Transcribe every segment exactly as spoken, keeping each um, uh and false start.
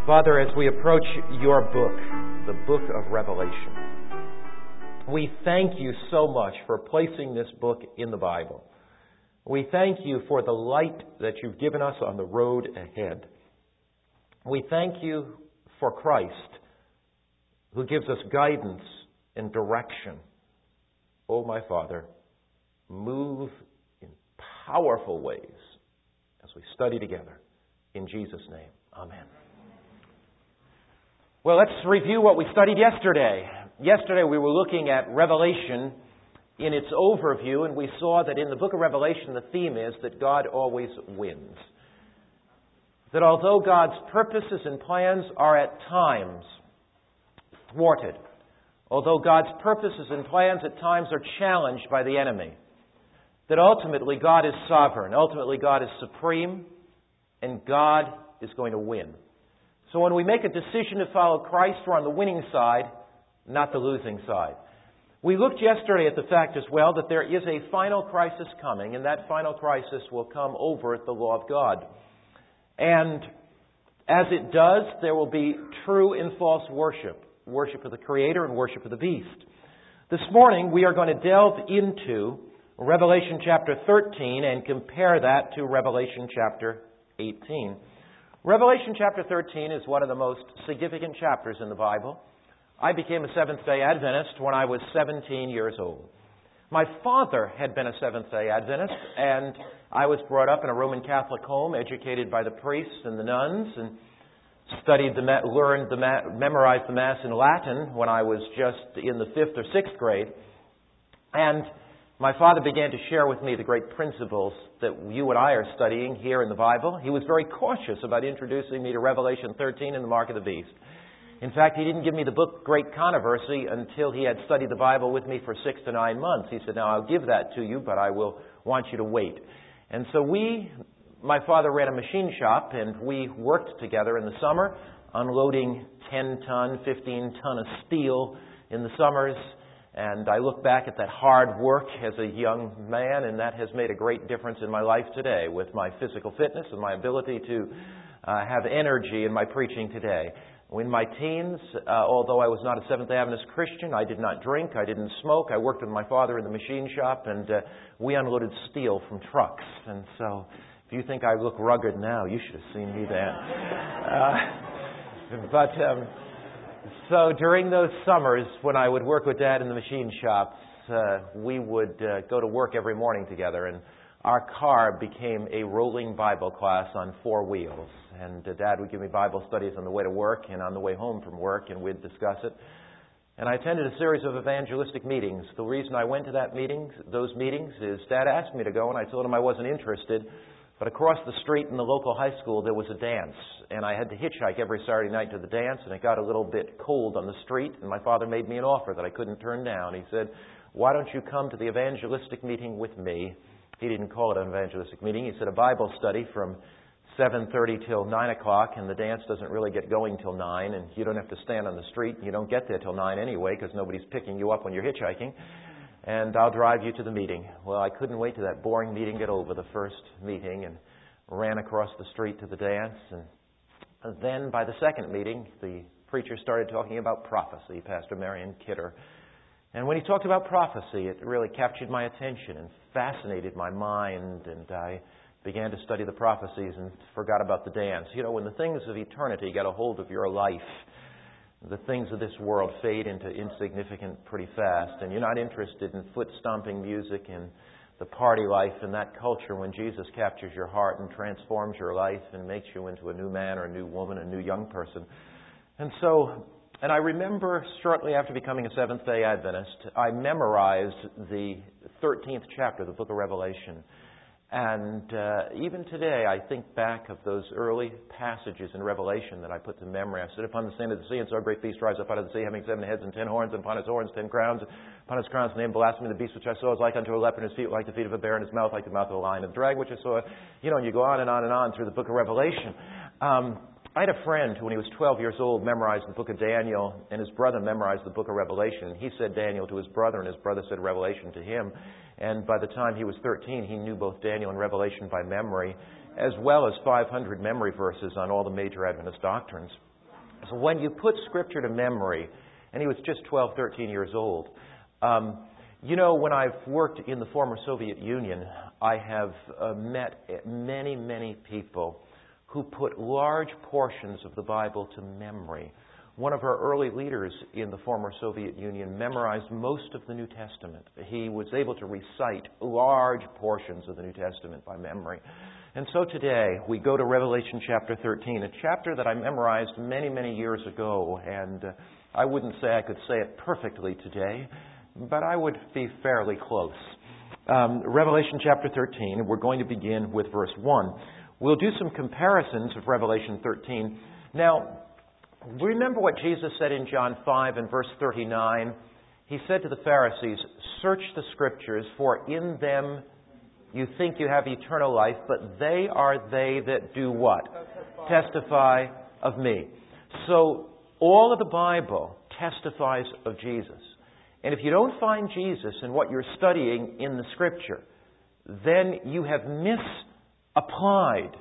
Father, as we approach your book, the book of Revelation, we thank you so much for placing this book in the Bible. We thank you for the light that you've given us on the road ahead. We thank you for Christ, who gives us guidance and direction. Oh, my Father, move in powerful ways as we study together. In Jesus' name, amen. Well, let's review what we studied yesterday. Yesterday we were looking at Revelation in its overview, and we saw that in the book of Revelation the theme is that God always wins. That although God's purposes and plans are at times thwarted, although God's purposes and plans at times are challenged by the enemy, that ultimately God is sovereign, ultimately God is supreme, and God is going to win. So when we make a decision to follow Christ, we're on the winning side, not the losing side. We looked yesterday at the fact as well that there is a final crisis coming, and that final crisis will come over the law of God. And as it does, there will be true and false worship, worship of the Creator and worship of the beast. This morning we are going to delve into Revelation chapter thirteen and compare that to Revelation chapter eighteen. Revelation chapter thirteen is one of the most significant chapters in the Bible. I became a Seventh-day Adventist when I was seventeen years old. My father had been a Seventh-day Adventist, and I was brought up in a Roman Catholic home, educated by the priests and the nuns, and studied the, learned the, memorized the Mass in Latin when I was just in the fifth or sixth grade. And my father began to share with me the great principles that you and I are studying here in the Bible. He was very cautious about introducing me to Revelation thirteen and the Mark of the Beast. In fact, he didn't give me the book Great Controversy until he had studied the Bible with me for six to nine months. He said, now I'll give that to you, but I will want you to wait. And so we, my father ran a machine shop, and we worked together in the summer, unloading ten-ton, fifteen-ton of steel in the summers. And I look back at that hard work as a young man, and that has made a great difference in my life today with my physical fitness and my ability to uh, have energy in my preaching today. In my teens, uh, although I was not a Seventh-day Adventist Christian, I did not drink, I didn't smoke. I worked with my father in the machine shop, and uh, we unloaded steel from trucks. And so if you think I look rugged now, you should have seen me then. Uh, but... Um, So during those summers when I would work with Dad in the machine shops, uh, we would uh, go to work every morning together, and our car became a rolling Bible class on four wheels. And uh, Dad would give me Bible studies on the way to work and on the way home from work, and we'd discuss it. And I attended a series of evangelistic meetings. The reason I went to that meetings, those meetings is Dad asked me to go, and I told him I wasn't interested. But across the street in the local high school, there was a dance, and I had to hitchhike every Saturday night to the dance, and it got a little bit cold on the street, and my father made me an offer that I couldn't turn down. He said, why don't you come to the evangelistic meeting with me? He didn't call it an evangelistic meeting. He said a Bible study from seven thirty till nine o'clock, and the dance doesn't really get going till nine, and you don't have to stand on the street. You don't get there till nine anyway, because nobody's picking you up when you're hitchhiking. And I'll drive you to the meeting. Well, I couldn't wait till that boring meeting get over, the first meeting, and ran across the street to the dance. And then by the second meeting, the preacher started talking about prophecy, Pastor Marion Kidder. And when he talked about prophecy, it really captured my attention and fascinated my mind, and I began to study the prophecies and forgot about the dance. You know, when the things of eternity get a hold of your life, the things of this world fade into insignificant pretty fast, and you're not interested in foot-stomping music and the party life and that culture when Jesus captures your heart and transforms your life and makes you into a new man or a new woman, a new young person. And so, and I remember shortly after becoming a Seventh-day Adventist, I memorized the thirteenth chapter of the book of Revelation. And uh, even today, I think back of those early passages in Revelation that I put to memory. I stood upon the sand of the sea, and saw a great beast rise up out of the sea, having seven heads and ten horns, and upon his horns ten crowns. Upon his crowns the name blasphemy. The beast which I saw is like unto a leopard, and his feet like the feet of a bear, and his mouth like the mouth of a lion. And the dragon which I saw, you know, and you go on and on and on through the book of Revelation. Um, I had a friend who, when he was twelve years old, memorized the book of Daniel, and his brother memorized the book of Revelation. He said Daniel to his brother, and his brother said Revelation to him. And by the time he was thirteen, he knew both Daniel and Revelation by memory, as well as five hundred memory verses on all the major Adventist doctrines. So when you put Scripture to memory, and he was just twelve, thirteen years old, um, you know, when I've worked in the former Soviet Union, I have uh, met many, many people who put large portions of the Bible to memory. One of our early leaders in the former Soviet Union memorized most of the New Testament. He was able to recite large portions of the New Testament by memory. And so today, we go to Revelation chapter thirteen, a chapter that I memorized many, many years ago, and uh, I wouldn't say I could say it perfectly today, but I would be fairly close. Um, Revelation chapter thirteen, we're going to begin with verse one. We'll do some comparisons of Revelation thirteen. Now, remember what Jesus said in John five and verse thirty-nine? He said to the Pharisees, "Search the Scriptures, for in them you think you have eternal life, but they are they that do what? Testify, Testify of me." So, all of the Bible testifies of Jesus. And if you don't find Jesus in what you're studying in the Scripture, then you have misapplied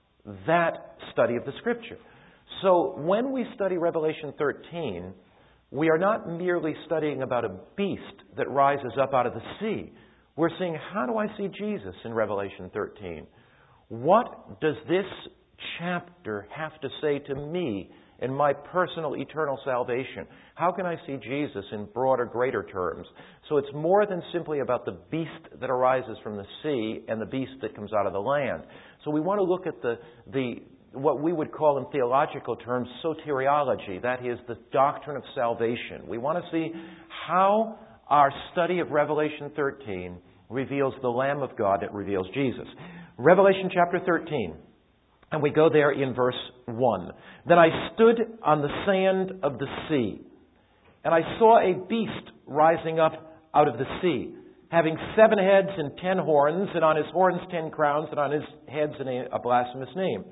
that study of the Scripture. So when we study Revelation thirteen, we are not merely studying about a beast that rises up out of the sea. We're saying, how do I see Jesus in Revelation thirteen? What does this chapter have to say to me in my personal eternal salvation? How can I see Jesus in broader, greater terms? So it's more than simply about the beast that arises from the sea and the beast that comes out of the land. So we want to look at the, the what we would call in theological terms soteriology, that is the doctrine of salvation. We want to see how our study of Revelation thirteen reveals the Lamb of God that reveals Jesus. Revelation chapter thirteen. And we go there in verse one. "Then I stood on the sand of the sea, and I saw a beast rising up out of the sea, having seven heads and ten horns, and on his horns ten crowns, and on his heads a blasphemous name."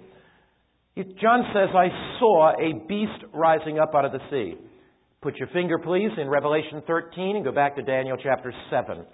John says, "I saw a beast rising up out of the sea." Put your finger, please, in Revelation thirteen and go back to Daniel chapter seven.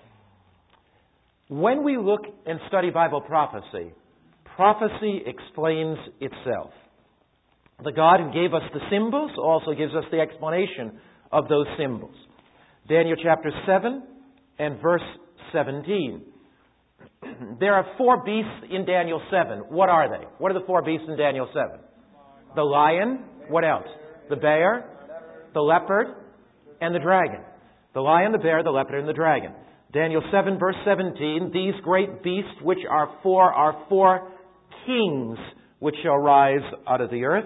When we look and study Bible prophecy, prophecy explains itself. The God who gave us the symbols also gives us the explanation of those symbols. Daniel chapter seven and verse seventeen. There are four beasts in Daniel seven. What are they? What are the four beasts in Daniel seven? The lion. What else? The bear, the leopard, and the dragon. The lion, the bear, the leopard, and the dragon. Daniel seven verse seventeen. "These great beasts which are four are four kings which shall rise out of the earth."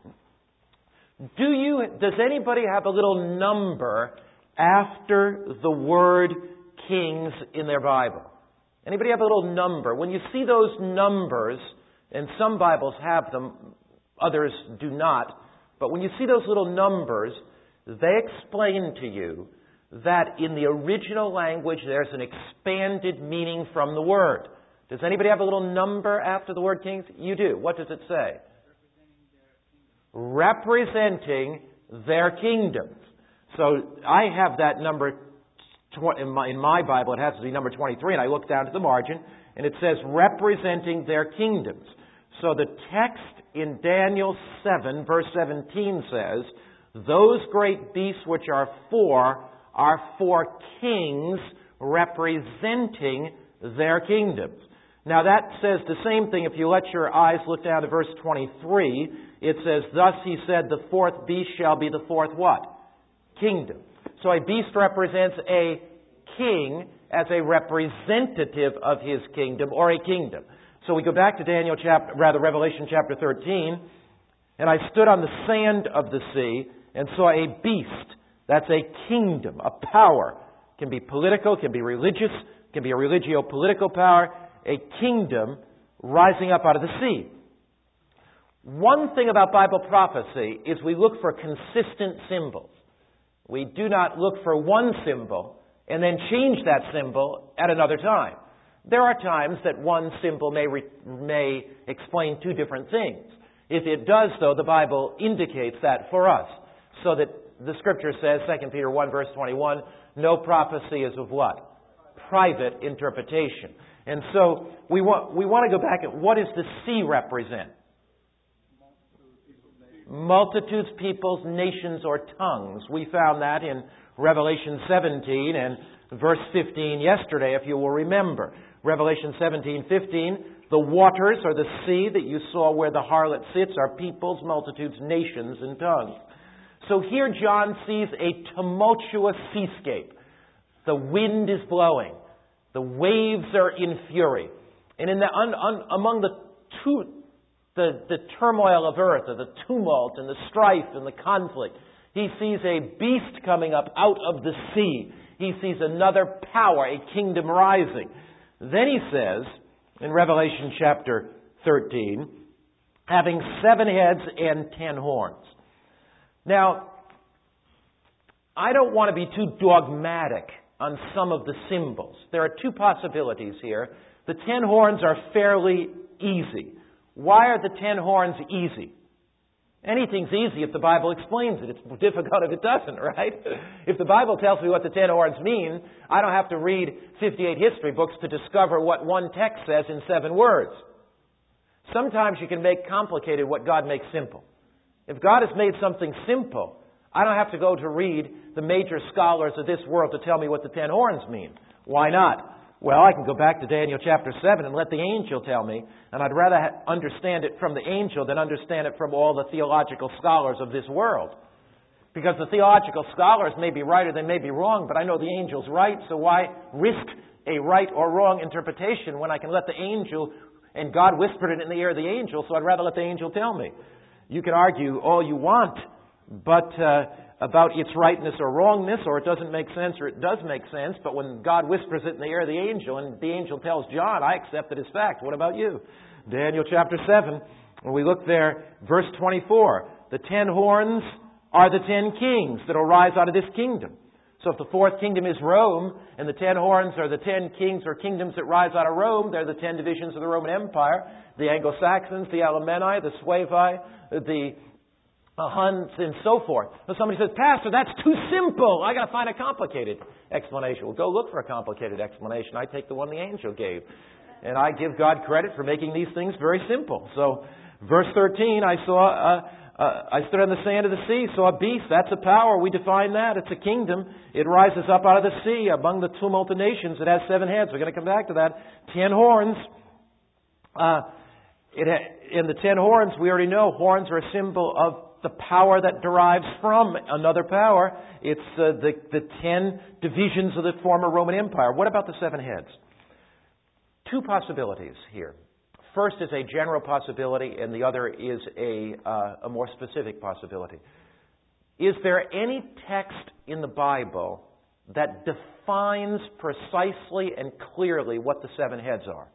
Do you, does anybody have a little number after the word kings in their Bible? Anybody have a little number? When you see those numbers, and some Bibles have them, others do not, but when you see those little numbers, they explain to you that in the original language there's an expanded meaning from the word. Does anybody have a little number after the word kings? You do. What does it say? Representing their kingdoms. So I have that number in my, in my Bible. It has to be number twenty-three, and I look down to the margin, and it says representing their kingdoms. So the text in Daniel seven, verse seventeen says, "Those great beasts which are four are four kings representing their kingdoms." Now that says the same thing if you let your eyes look down to verse twenty-three. It says, "Thus he said, the fourth beast shall be the fourth" what? Kingdom. So a beast represents a king as a representative of his kingdom or a kingdom. So we go back to Daniel chapter, rather Revelation chapter thirteen. "And I stood on the sand of the sea and saw a beast." That's a kingdom, a power. Can be political, can be religious, can be a religio-political power. A kingdom rising up out of the sea. One thing about Bible prophecy is we look for consistent symbols. We do not look for one symbol and then change that symbol at another time. There are times that one symbol may re- may explain two different things. If it does, though, the Bible indicates that for us. So that the Scripture says, Second Peter one, verse twenty-one, "No prophecy is of" what? Private interpretation. And so we want we want to go back at what does the sea represent? multitudes, peoples, nations, or tongues. We found that in Revelation seventeen and verse fifteen yesterday, if you will remember. Revelation seventeen fifteen, the waters or the sea that you saw where the harlot sits are peoples, multitudes, nations, and tongues. So here John sees a tumultuous seascape. The wind is blowing. The waves are in fury. And in the, un, un, among the, two, the, the turmoil of earth, or the tumult and the strife and the conflict, he sees a beast coming up out of the sea. He sees another power, a kingdom rising. Then he says, in Revelation chapter thirteen, having seven heads and ten horns. Now, I don't want to be too dogmatic on some of the symbols. There are two possibilities here. The ten horns are fairly easy. Why are the ten horns easy? Anything's easy if the Bible explains it. It's difficult if it doesn't, right? If the Bible tells me what the ten horns mean, I don't have to read fifty-eight history books to discover what one text says in seven words. Sometimes you can make complicated what God makes simple. If God has made something simple, I don't have to go to read the major scholars of this world to tell me what the ten horns mean. Why not? Well, I can go back to Daniel chapter seven and let the angel tell me, and I'd rather ha- understand it from the angel than understand it from all the theological scholars of this world. Because the theological scholars may be right or they may be wrong, but I know the angel's right, so why risk a right or wrong interpretation when I can let the angel, and God whispered it in the ear of the angel, so I'd rather let the angel tell me. You can argue all you want, but uh, about its rightness or wrongness, or it doesn't make sense or it does make sense, but when God whispers it in the ear of the angel and the angel tells John, I accept it as fact. What about you? Daniel chapter seven, when we look there, verse twenty-four, the ten horns are the ten kings that will rise out of this kingdom. So if the fourth kingdom is Rome, and the ten horns are the ten kings or kingdoms that rise out of Rome, they're the ten divisions of the Roman Empire, the Anglo-Saxons, the Alemanni, the Suevi, the Uh, Huns, and so forth. So somebody says, Pastor, that's too simple. I got to find a complicated explanation. Well, go look for a complicated explanation. I take the one the angel gave. And I give God credit for making these things very simple. So, verse thirteen, I saw, uh, uh, I stood on the sand of the sea, saw a beast. That's a power. We define that. It's a kingdom. It rises up out of the sea among the tumult of nations. It has seven heads. We're going to come back to that. Ten horns. Uh, it ha- in the ten horns, we already know horns are a symbol of the power that derives from another power. It's uh, the, the ten divisions of the former Roman Empire. What about the seven heads? Two possibilities here. First is a general possibility, and the other is a, uh, a more specific possibility. Is there any text in the Bible that defines precisely and clearly what the seven heads are?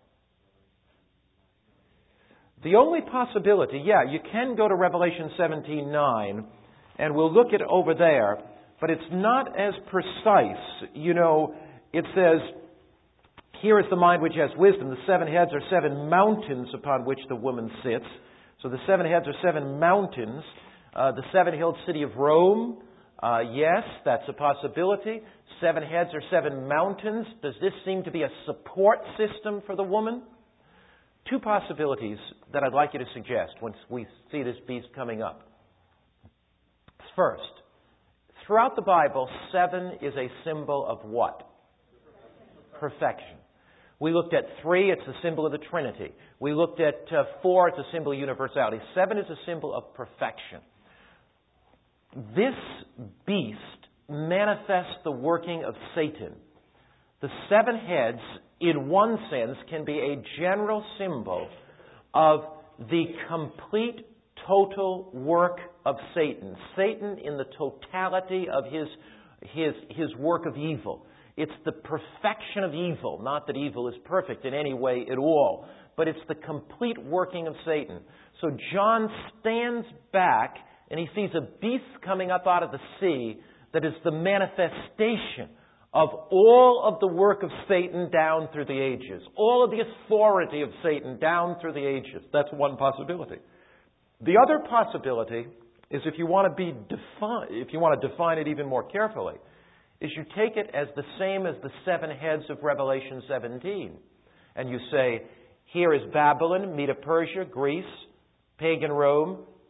The only possibility, yeah, you can go to Revelation seventeen nine, and we'll look at it over there, but it's not as precise. You know, it says, here is the mind which has wisdom. The seven heads are seven mountains upon which the woman sits. So the seven heads are seven mountains. Uh, the seven-hilled city of Rome, uh, yes, that's a possibility. Seven heads are seven mountains. Does this seem to be a support system for the woman? Two possibilities that I'd like you to suggest once we see this beast coming up. First, throughout the Bible, seven is a symbol of what? Perfection. We looked at three, it's a symbol of the Trinity. We looked at uh, four, it's a symbol of universality. Seven is a symbol of perfection. This beast manifests the working of Satan. The seven heads, in one sense, can be a general symbol of the complete, total work of Satan. Satan in the totality of his, his, his work of evil. It's the perfection of evil. Not that evil is perfect in any way at all, but it's the complete working of Satan. So John stands back and he sees a beast coming up out of the sea that is the manifestation of all of the work of Satan down through the ages. All of the authority of Satan down through the ages. That's one possibility. The other possibility is if you want to be defi- if you want to define it even more carefully, is you take it as the same as the seven heads of Revelation seventeen. And you say, here is Babylon, Medo-Persia, Greece, pagan Rome,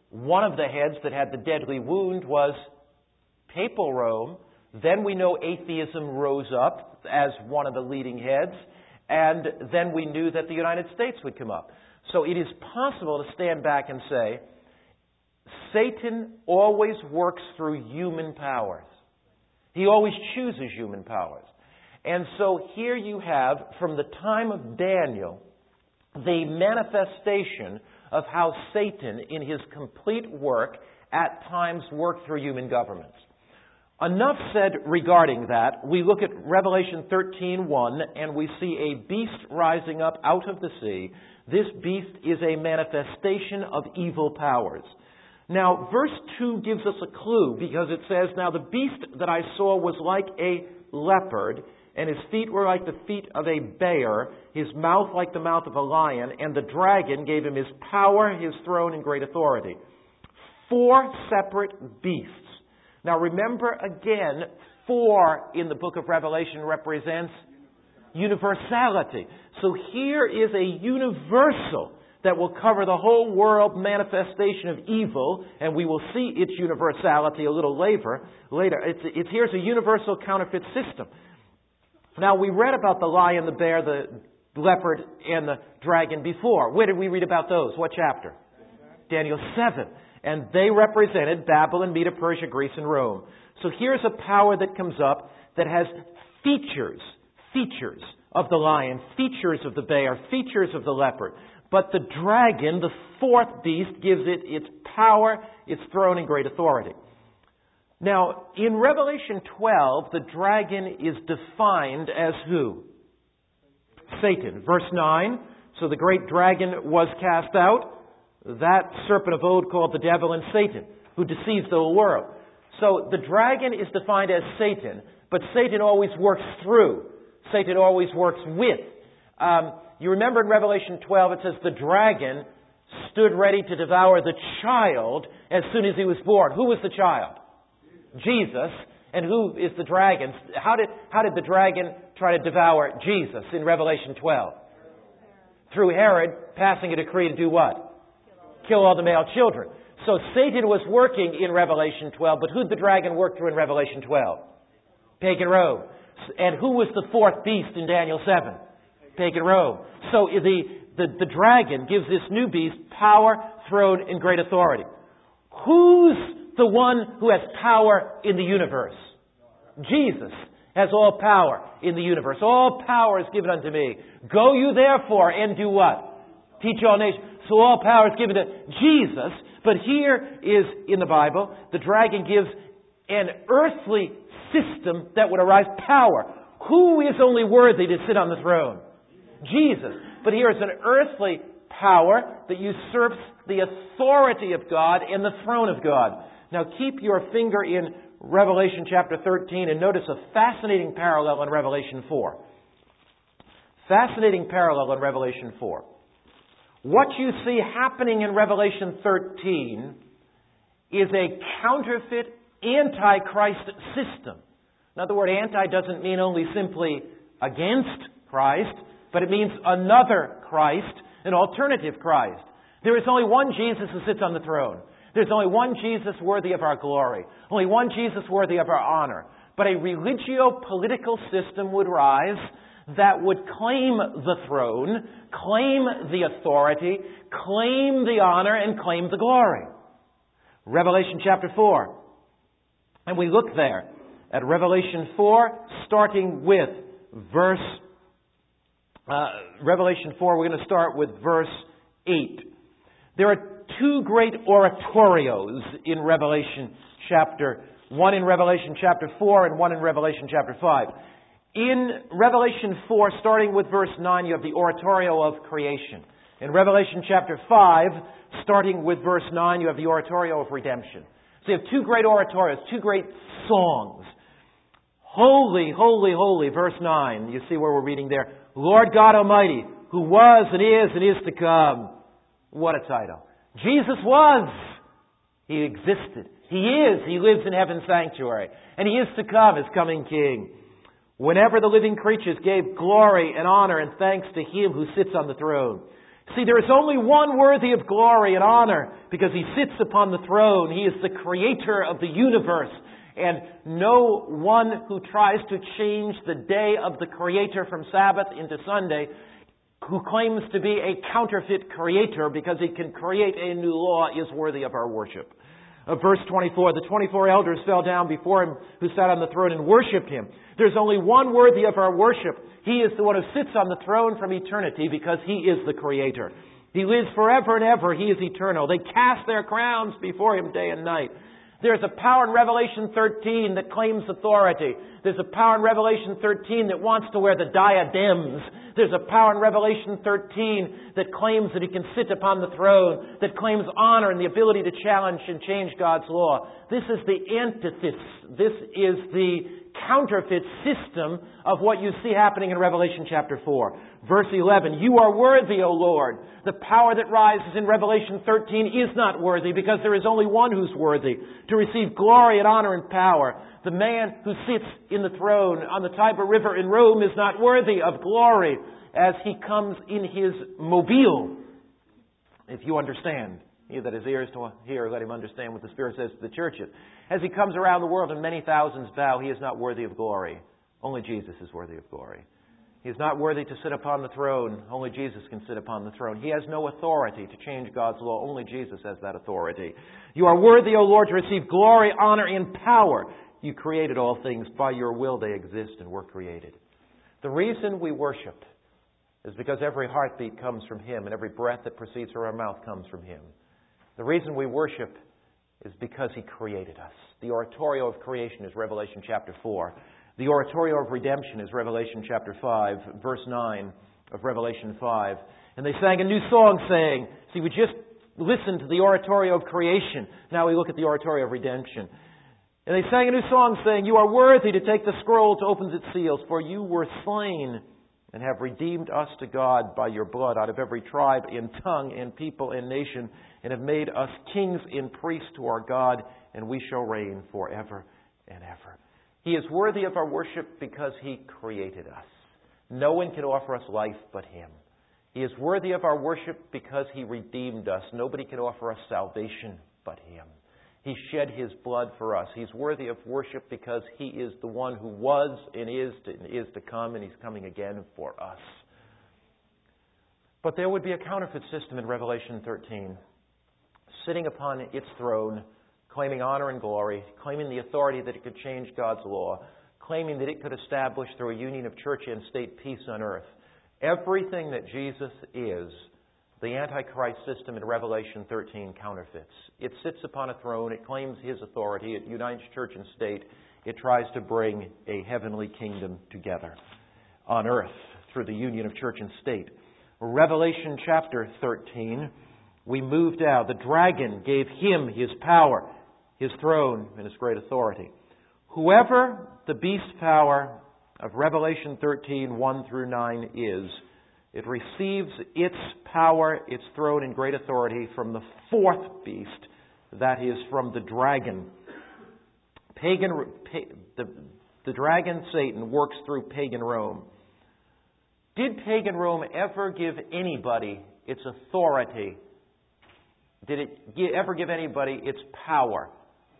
One of the heads that had the deadly wound was Papal Rome. Then we know atheism rose up as one of the leading heads. And then we knew that the United States would come up. So it is possible to stand back and say, Satan always works through human powers. He always chooses human powers. And so here you have, from the time of Daniel, the manifestation of how Satan, in his complete work, at times worked through human governments. Enough said regarding that. We look at Revelation thirteen one, and we see a beast rising up out of the sea. This beast is a manifestation of evil powers. Now, verse two gives us a clue, because it says, "Now the beast that I saw was like a leopard, and his feet were like the feet of a bear, his mouth like the mouth of a lion, and the dragon gave him his power, his throne, and great authority." Four separate beasts. Now remember again, four in the book of Revelation represents universality. So here is a universal that will cover the whole world manifestation of evil, and we will see its universality a little later. Later, it's, it's here's a universal counterfeit system. Now, we read about the lion, the bear, the leopard, and the dragon before. Where did we read about those? What chapter? Daniel seven. And they represented Babylon, Medo, Persia, Greece, and Rome. So here's a power that comes up that has features, features of the lion, features of the bear, features of the leopard. But the dragon, the fourth beast, gives it its power, its throne, and great authority. Now, in Revelation twelve, the dragon is defined as who? Satan. Verse nine, "So the great dragon was cast out, that serpent of old called the devil and Satan, who deceives the whole world." So the dragon is defined as Satan, but Satan always works through. Satan always works with. Um, you remember in Revelation twelve, it says the dragon stood ready to devour the child as soon as he was born. Who was the child? Jesus. And who is the dragon? How did, how did the dragon try to devour Jesus in Revelation twelve? Through Herod passing a decree to do what? Kill all the male children. So Satan was working in Revelation twelve, but who did the dragon work through in Revelation twelve? Pagan Rome. And who was the fourth beast in Daniel seven? Pagan Rome. So the, the, the dragon gives this new beast power, throne, and great authority. Who's the one who has power in the universe? Jesus has all power in the universe. All power is given unto me. Go you therefore and do what? Teach all nations. So all power is given to Jesus. But here is, in the Bible, the dragon gives an earthly system that would arise power. Who is only worthy to sit on the throne? Jesus. But here is an earthly power that usurps the authority of God and the throne of God. Now keep your finger in Revelation chapter thirteen and notice a fascinating parallel in Revelation four. Fascinating parallel in Revelation four. What you see happening in Revelation thirteen is a counterfeit antichrist system. Now the word anti doesn't mean only simply against Christ, but it means another Christ, an alternative Christ. There is only one Jesus who sits on the throne. There's only one Jesus worthy of our glory. Only one Jesus worthy of our honor. But a religio-political system would rise that would claim the throne, claim the authority, claim the honor, and claim the glory. Revelation chapter four. And we look there at Revelation four, starting with verse... Uh, Revelation four, we're going to start with verse eight. There are two great oratorios in Revelation chapter, one in Revelation chapter four and one in Revelation chapter five. In Revelation four, starting with verse nine, you have the oratorio of creation. In Revelation chapter five, starting with verse nine, you have the oratorio of redemption. So you have two great oratorios, two great songs. Holy, holy, holy, verse nine. You see where we're reading there. Lord God Almighty, who was and is and is to come. What a title. Jesus was. He existed. He is. He lives in heaven's sanctuary. And He is to come as coming King. Whenever the living creatures gave glory and honor and thanks to Him who sits on the throne, See, there is only one worthy of glory and honor because He sits upon the throne. He is the creator of the universe. And no one who tries to change the day of the Creator from Sabbath into Sunday, who claims to be a counterfeit creator because he can create a new law, is worthy of our worship. Uh, verse twenty-four, the twenty-four elders fell down before Him who sat on the throne and worshipped Him. There's only one worthy of our worship. He is the one who sits on the throne from eternity because He is the Creator. He lives forever and ever. He is eternal. They cast their crowns before Him day and night. There's a power in Revelation thirteen that claims authority. There's a power in Revelation thirteen that wants to wear the diadems. There's a power in Revelation thirteen that claims that He can sit upon the throne, that claims honor and the ability to challenge and change God's law. This is the antithesis. This is the counterfeit system of what you see happening in Revelation chapter four. Verse eleven, you are worthy, O Lord. The power that rises in Revelation thirteen is not worthy because there is only one who's worthy to receive glory and honor and power. The man who sits in the throne on the Tiber River in Rome is not worthy of glory as He comes in His mobile. If you understand. He that has ears to hear, let him understand what the Spirit says to the churches. As He comes around the world and many thousands bow, He is not worthy of glory. Only Jesus is worthy of glory. He is not worthy to sit upon the throne. Only Jesus can sit upon the throne. He has no authority to change God's law. Only Jesus has that authority. You are worthy, O Lord, to receive glory, honor, and power. You created all things. By Your will they exist and were created. The reason we worship is because every heartbeat comes from Him and every breath that proceeds from our mouth comes from Him. The reason we worship is because He created us. The oratorio of creation is Revelation chapter four. The oratorio of redemption is Revelation chapter five, verse nine of Revelation five. And they sang a new song saying, see, we just listened to the oratorio of creation. Now we look at the oratorio of redemption. And they sang a new song saying, you are worthy to take the scroll to open its seals, for You were slain and have redeemed us to God by Your blood out of every tribe and tongue and people and nation, and have made us kings and priests to our God, and we shall reign forever and ever. He is worthy of our worship because He created us. No one can offer us life but Him. He is worthy of our worship because He redeemed us. Nobody can offer us salvation but Him. He shed His blood for us. He's worthy of worship because He is the one who was and is to, and is to come, and He's coming again for us. But there would be a counterfeit system in Revelation thirteen, sitting upon its throne, claiming honor and glory, claiming the authority that it could change God's law, claiming that it could establish through a union of church and state peace on earth. Everything that Jesus is, the Antichrist system in Revelation thirteen counterfeits. It sits upon a throne. It claims His authority. It unites church and state. It tries to bring a heavenly kingdom together on earth through the union of church and state. Revelation chapter thirteen, we moved out. The dragon gave him his power, his throne, and his great authority. Whoever the beast power of Revelation thirteen, one through nine is, it receives its power, its throne, and great authority from the fourth beast, that is, from the dragon. Pagan, the, the dragon, Satan, works through pagan Rome. Did pagan Rome ever give anybody its authority? Did it ever give anybody its power?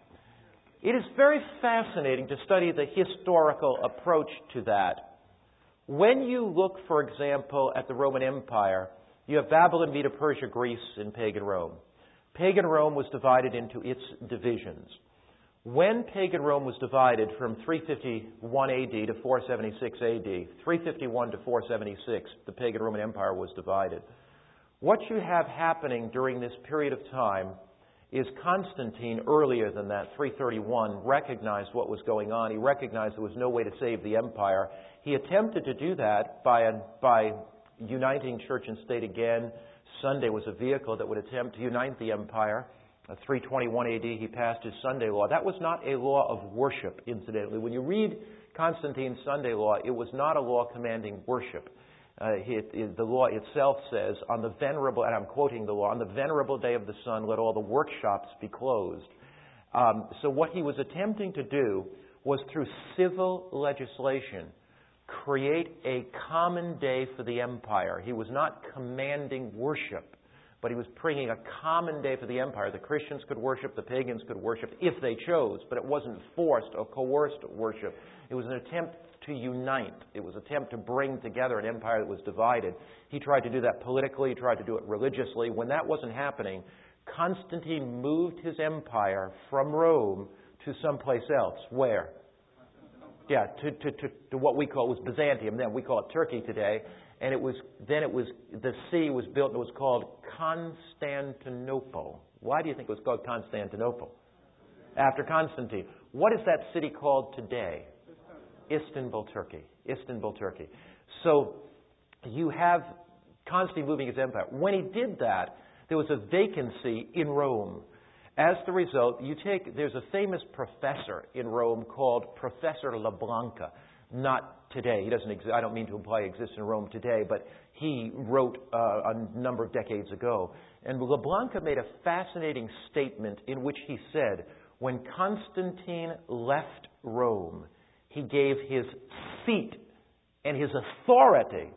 It is very fascinating to study the historical approach to that. When you look, for example, at the Roman Empire, you have Babylon, Medo, Persia, Greece, and pagan Rome. Pagan Rome was divided into its divisions. When pagan Rome was divided from three fifty-one A D to four seventy-six A D, three fifty-one to four seventy-six, the pagan Roman Empire was divided. What you have happening during this period of time is Constantine, earlier than that, three thirty-one, recognized what was going on. He recognized there was no way to save the empire. He attempted to do that by, a, by uniting church and state again. Sunday was a vehicle that would attempt to unite the empire. Uh, three twenty-one A D, he passed his Sunday law. That was not a law of worship, incidentally. When you read Constantine's Sunday law, it was not a law commanding worship. Uh, it, it, the law itself says, on the venerable, and I'm quoting the law, on the venerable day of the sun, let all the workshops be closed. Um, so what he was attempting to do was, through civil legislation, create a common day for the empire. He was not commanding worship, but he was bringing a common day for the empire. The Christians could worship, the pagans could worship if they chose, but it wasn't forced or coerced worship. It was an attempt to unite. It was an attempt to bring together an empire that was divided. He tried to do that politically. He tried to do it religiously. When that wasn't happening, Constantine moved his empire from Rome to someplace else. Where? Yeah, to, to, to, to what we call, it was Byzantium then. We call it Turkey today. And it was, then it was, the city was built and it was called Constantinople. Why do you think it was called Constantinople? After Constantine. What is that city called today? Istanbul, Turkey. Istanbul, Turkey. So you have Constantine moving his empire. When he did that, there was a vacancy in Rome. As the result, you take, there's a famous professor in Rome called Professor LeBlanca. Not today. He doesn't exist. I don't mean to imply he exists in Rome today, but he wrote uh, a number of decades ago. And LeBlanca made a fascinating statement in which he said, when Constantine left Rome, he gave his seat and his authority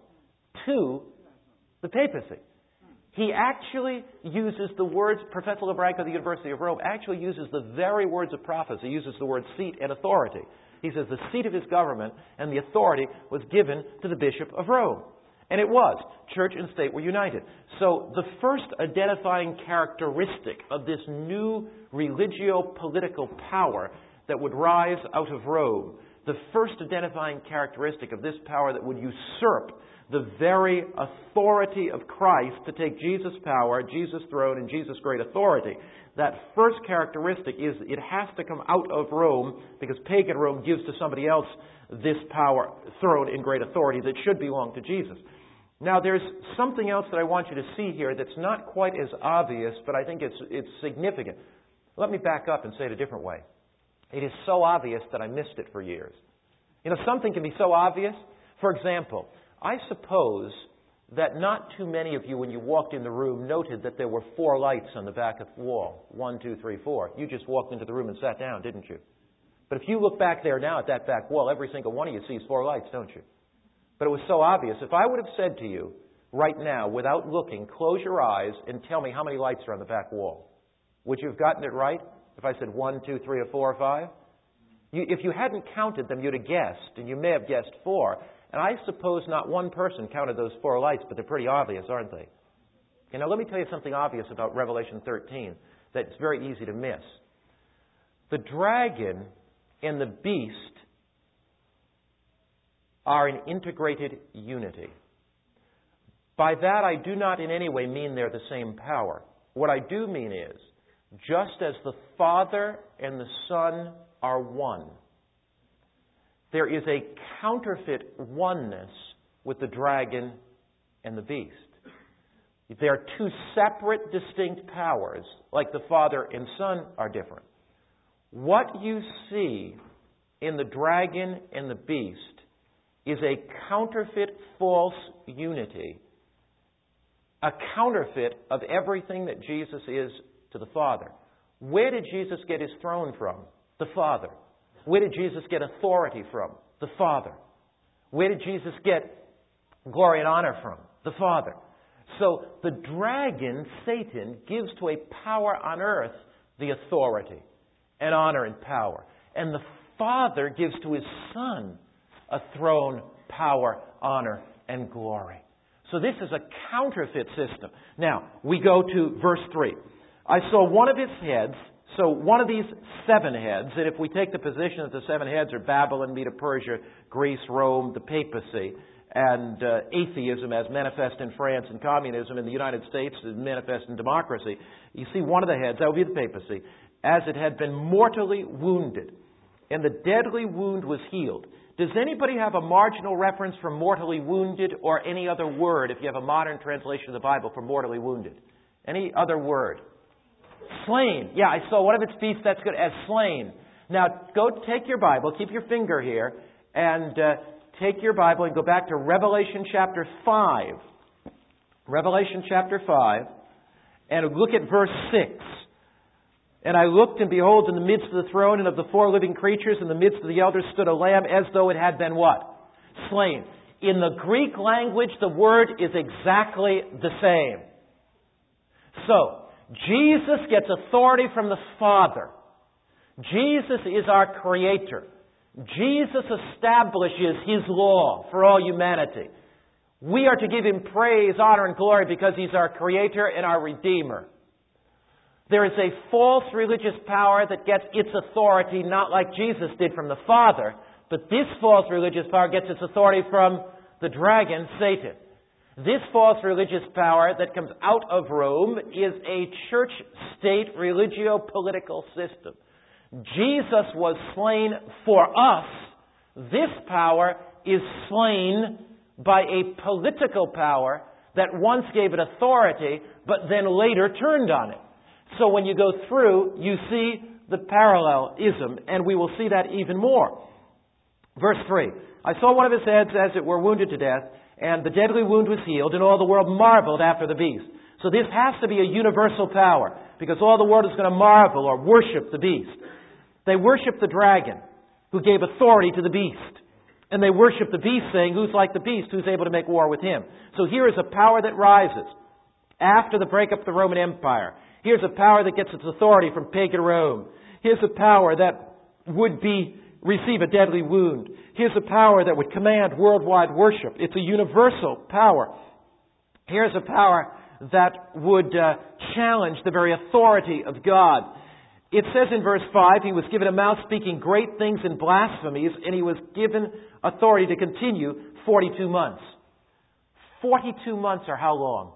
to the papacy. He actually uses the words, Professor LeBlanca of the University of Rome actually uses the very words of prophecy. He uses the word seat and authority. He says the seat of his government and the authority was given to the Bishop of Rome. And it was. Church and state were united. So the first identifying characteristic of this new religio-political power that would rise out of Rome, the first identifying characteristic of this power that would usurp the very authority of Christ to take Jesus' power, Jesus' throne, and Jesus' great authority. That first characteristic is it has to come out of Rome because pagan Rome gives to somebody else this power, throne, and great authority that should belong to Jesus. Now, there's something else that I want you to see here that's not quite as obvious, but I think it's, it's significant. Let me back up and say it a different way. It is so obvious that I missed it for years. You know, something can be so obvious. For example, I suppose that not too many of you, when you walked in the room, noted that there were four lights on the back of the wall. One, two, three, four. You just walked into the room and sat down, didn't you? But if you look back there now at that back wall, every single one of you sees four lights, don't you? But it was so obvious. If I would have said to you right now, without looking, close your eyes and tell me how many lights are on the back wall, would you have gotten it right? If I said one, two, three, or four, or five? You, if you hadn't counted them, you'd have guessed, and you may have guessed four. And I suppose not one person counted those four lights, but they're pretty obvious, aren't they? You know, let me tell you something obvious about Revelation thirteen that's very easy to miss. The dragon and the beast are an integrated unity. By that, I do not in any way mean they're the same power. What I do mean is, just as the Father and the Son are one, there is a counterfeit oneness with the dragon and the beast. They are two separate, distinct powers, like the Father and Son are different. What you see in the dragon and the beast is a counterfeit false unity, a counterfeit of everything that Jesus is to the Father. Where did Jesus get his throne from? The Father. Where did Jesus get authority from? The Father. Where did Jesus get glory and honor from? The Father. So the dragon, Satan, gives to a power on earth the authority and honor and power. And the Father gives to his Son a throne, power, honor, and glory. So this is a counterfeit system. Now, we go to verse three. I saw one of his heads, so one of these seven heads, and if we take the position that the seven heads are Babylon, Medo-Persia, Greece, Rome, the papacy, and uh, atheism as manifest in France, and communism in the United States as manifest in democracy, you see one of the heads, that would be the papacy, as it had been mortally wounded, and the deadly wound was healed. Does anybody have a marginal reference for mortally wounded or any other word, if you have a modern translation of the Bible, for mortally wounded? Any other word? Slain. Yeah, I saw one of its beasts, that's good, as slain. Now, go take your Bible, keep your finger here, and uh, take your Bible and go back to Revelation chapter five. Revelation chapter five, and look at verse six. And I looked, and behold, in the midst of the throne and of the four living creatures, in the midst of the elders stood a lamb as though it had been what? slain. In the Greek language, the word is exactly the same. So, Jesus gets authority from the Father. Jesus is our Creator. Jesus establishes His law for all humanity. We are to give Him praise, honor, and glory because He's our Creator and our Redeemer. There is a false religious power that gets its authority not like Jesus did from the Father, but this false religious power gets its authority from the dragon, Satan. This false religious power that comes out of Rome is a church-state religio-political system. Jesus was slain for us. This power is slain by a political power that once gave it authority, but then later turned on it. So when you go through, you see the parallelism, and we will see that even more. Verse three, I saw one of his heads as it were wounded to death, and the deadly wound was healed, and all the world marveled after the beast. So this has to be a universal power, because all the world is going to marvel or worship the beast. They worship the dragon, who gave authority to the beast. And they worship the beast, saying, who's like the beast, who's able to make war with him? So here is a power that rises after the breakup of the Roman Empire. Here's a power that gets its authority from pagan Rome. Here's a power that would be receive a deadly wound. Here's a power that would command worldwide worship. It's a universal power. Here's a power that would uh, challenge the very authority of God. It says in verse five, he was given a mouth speaking great things and blasphemies, and he was given authority to continue forty-two months. forty-two months are how long?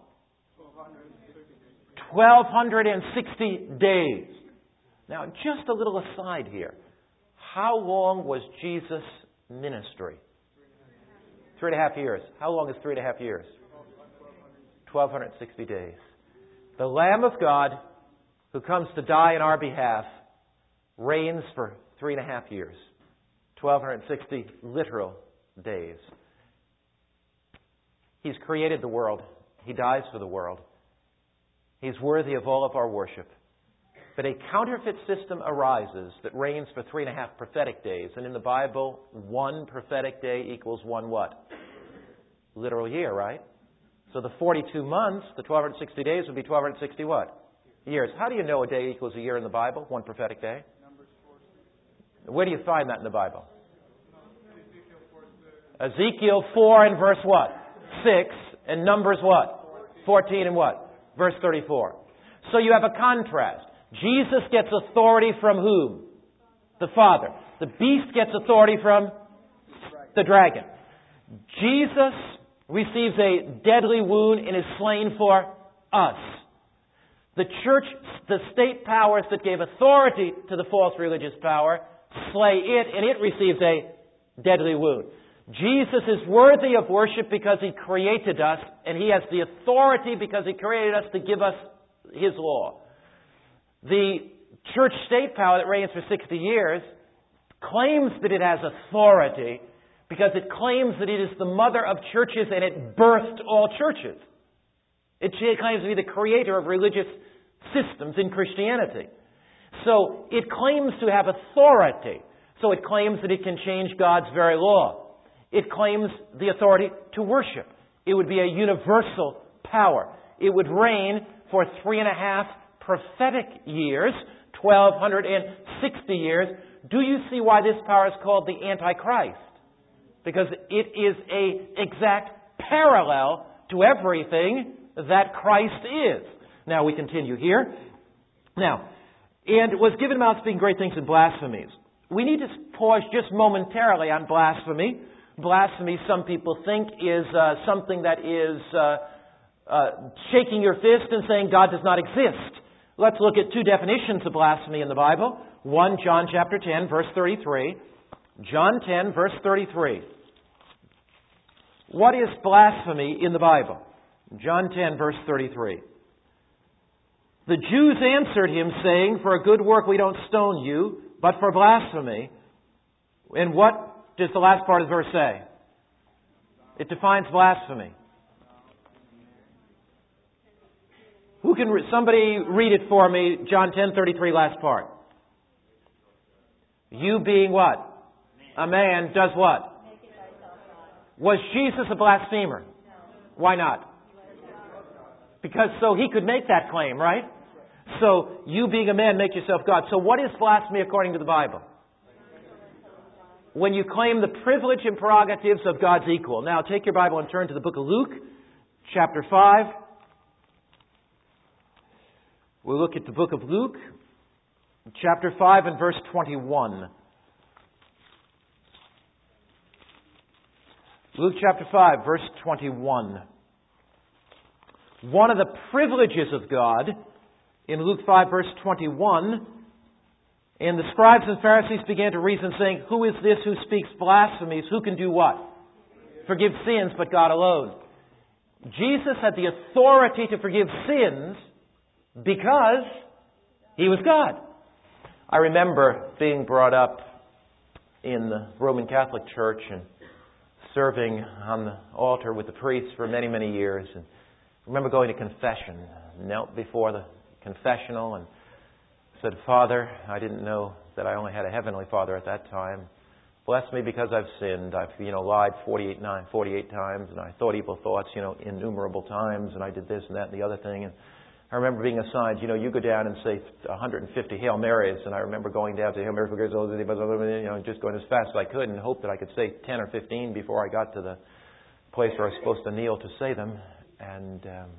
twelve sixty days. Now, just a little aside here. How long was Jesus' ministry? Three and a half years. How long is three and a half years? twelve sixty days. The Lamb of God, who comes to die in our behalf, reigns for three and a half years. twelve sixty literal days. He's created the world. He dies for the world. He's worthy of all of our worship. But a counterfeit system arises that reigns for three and a half prophetic days. And in the Bible, one prophetic day equals one what? Literal year, right? So the forty-two months, the twelve sixty days would be twelve sixty what? Years. How do you know a day equals a year in the Bible? One prophetic day? Where do you find that in the Bible? Ezekiel four and verse what? six. And Numbers what? fourteen and what? Verse thirty-four. So you have a contrast. Jesus gets authority from whom? The Father. The beast gets authority from the dragon. Jesus receives a deadly wound and is slain for us. The church, the state powers that gave authority to the false religious power, slay it, and it receives a deadly wound. Jesus is worthy of worship because He created us, and He has the authority because He created us to give us His law. The church-state power that reigns for sixty years claims that it has authority because it claims that it is the mother of churches and it birthed all churches. It claims to be the creator of religious systems in Christianity. So it claims to have authority. So it claims that it can change God's very law. It claims the authority to worship. It would be a universal power. It would reign for three and a half prophetic years, twelve sixty years. Do you see why this power is called the Antichrist? Because it is an exact parallel to everything that Christ is. Now we continue here. Now, and was given mouth speaking great things and blasphemies. We need to pause just momentarily on blasphemy. Blasphemy, some people think, is uh, something that is uh, uh, shaking your fist and saying God does not exist. Let's look at two definitions of blasphemy in the Bible. One, John chapter ten, verse thirty-three. John ten, verse thirty-three. What is blasphemy in the Bible? John ten, verse thirty-three. The Jews answered him, saying, for a good work we don't stone you, but for blasphemy. And what does the last part of the verse say? It defines blasphemy. Who can, somebody read it for me, John ten thirty-three, last part. You being what? A man does what? Was Jesus a blasphemer? Why not? Because so he could make that claim, right? So you being a man make yourself God. So what is blasphemy according to the Bible? When you claim the privilege and prerogatives of God's equal. Now take your Bible and turn to the book of Luke, chapter five. We'll look at the book of Luke, chapter five and verse twenty-one. Luke chapter five, verse twenty-one. One of the privileges of God in Luke five, verse twenty-one, and the scribes and Pharisees began to reason, saying, "Who is this who speaks blasphemies? Who can do what? Forgive sins, but God alone." Jesus had the authority to forgive sins because He was God. I remember being brought up in the Roman Catholic Church and serving on the altar with the priests for many, many years. And I remember going to confession, knelt before the confessional and said, "Father, I didn't know that I only had a heavenly Father at that time. Bless me because I've sinned. I've, you know, lied forty-eight, nine, forty-eight times, and I thought evil thoughts, you know, innumerable times, and I did this and that and the other thing." And I remember being assigned, you know, you go down and say one hundred fifty Hail Marys, and I remember going down to Hail Mary, forgives all, you know, just going as fast as I could and hoped that I could say ten or fifteen before I got to the place where I was supposed to kneel to say them. And um,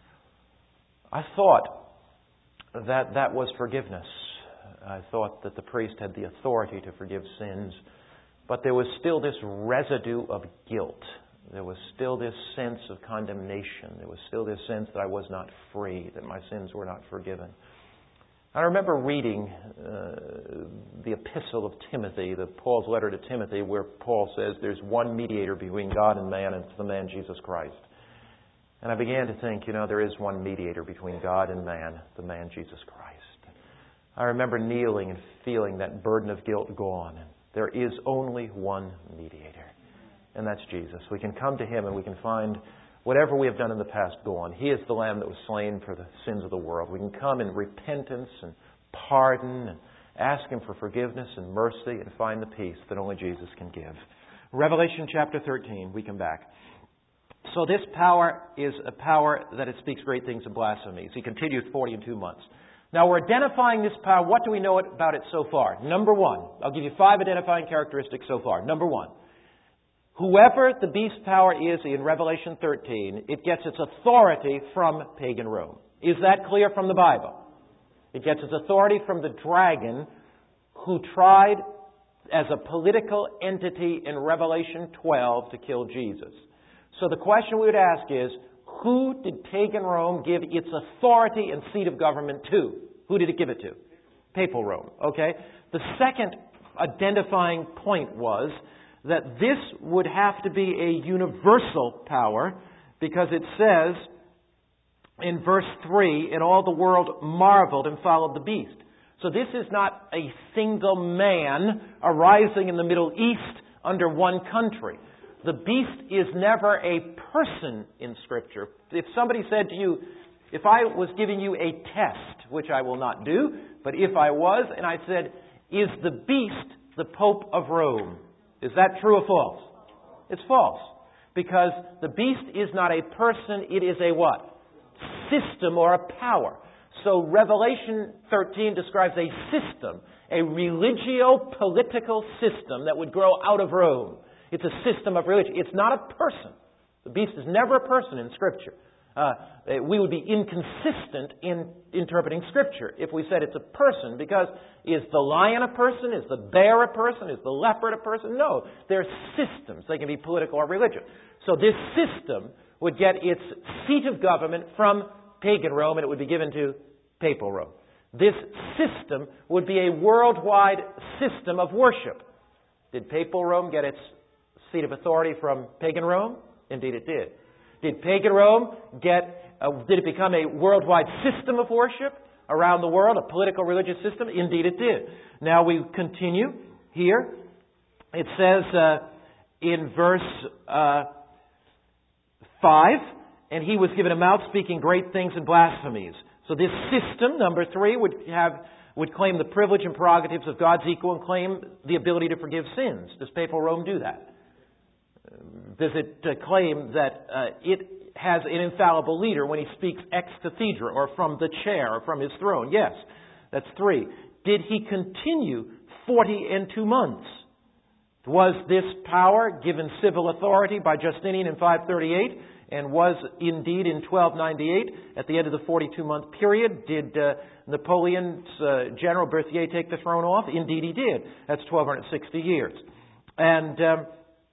I thought that that was forgiveness. I thought that the priest had the authority to forgive sins, but there was still this residue of guilt. There was still this sense of condemnation. There was still this sense that I was not free, that my sins were not forgiven. I remember reading uh, the epistle of Timothy, the Paul's letter to Timothy, where Paul says there's one mediator between God and man, and it's the man Jesus Christ. And I began to think, you know, there is one mediator between God and man, the man Jesus Christ. I remember kneeling and feeling that burden of guilt gone. There is only one mediator. And that's Jesus. We can come to Him and we can find whatever we have done in the past gone. He is the Lamb that was slain for the sins of the world. We can come in repentance and pardon and ask Him for forgiveness and mercy and find the peace that only Jesus can give. Revelation chapter thirteen, we come back. So this power is a power that it speaks great things and blasphemies. He continues forty and two months. Now we're identifying this power. What do we know about it so far? Number one. I'll give you five identifying characteristics so far. Number one. Whoever the beast power is in Revelation thirteen, it gets its authority from pagan Rome. Is that clear from the Bible? It gets its authority from the dragon who tried as a political entity in Revelation twelve to kill Jesus. So the question we would ask is, who did pagan Rome give its authority and seat of government to? Who did it give it to? Papal Rome. Okay? The second identifying point was that this would have to be a universal power, because it says in verse three, "And all the world marveled and followed the beast." So this is not a single man arising in the Middle East under one country. The beast is never a person in Scripture. If somebody said to you, if I was giving you a test, which I will not do, but if I was, and I said, "Is the beast the Pope of Rome?" Is that true or false? It's false. Because the beast is not a person, it is a what? System or a power. So Revelation thirteen describes a system, a religio-political system that would grow out of Rome. It's a system of religion. It's not a person. The beast is never a person in Scripture. Uh, we would be inconsistent in interpreting Scripture if we said it's a person, because is the lion a person? Is the bear a person? Is the leopard a person? No. They're systems. They can be political or religious. So this system would get its seat of government from pagan Rome, and it would be given to Papal Rome. This system would be a worldwide system of worship. Did Papal Rome get its seat of authority from pagan Rome? Indeed it did. Did pagan Rome get, uh, did it become a worldwide system of worship around the world, a political religious system? Indeed it did. Now we continue here. It says uh, in verse uh, five, "And he was given a mouth speaking great things and blasphemies." So this system, number three, would have would claim the privilege and prerogatives of God's equal and claim the ability to forgive sins. Does Papal Rome do that? does it uh, claim that uh, it has an infallible leader when he speaks ex cathedra, or from the chair, or from his throne? Yes, that's three. Did he continue forty and two months? Was this power given civil authority by Justinian in five thirty-eight, and was indeed in twelve ninety-eight, at the end of the forty-two month period, did uh, Napoleon's uh, General Berthier take the throne off? Indeed he did. That's twelve sixty years. And um,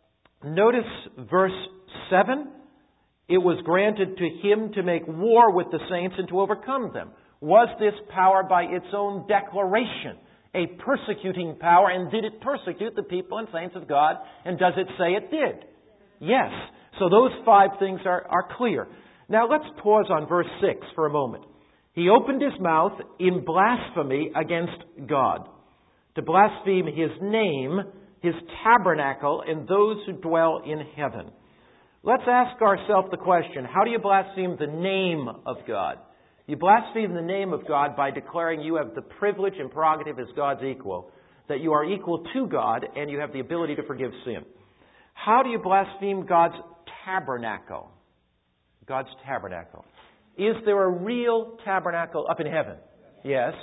notice verse seven. It was granted to him to make war with the saints and to overcome them. Was this power by its own declaration a persecuting power, and did it persecute the people and saints of God? And does it say it did? Yes. So those five things are, are clear. Now let's pause on verse six for a moment. He opened his mouth in blasphemy against God, to blaspheme his name, his tabernacle, and those who dwell in heaven. Let's ask ourselves the question, how do you blaspheme the name of God? You blaspheme the name of God by declaring you have the privilege and prerogative as God's equal, that you are equal to God and you have the ability to forgive sin. How do you blaspheme God's tabernacle? God's tabernacle. Is there a real tabernacle up in heaven? Yes.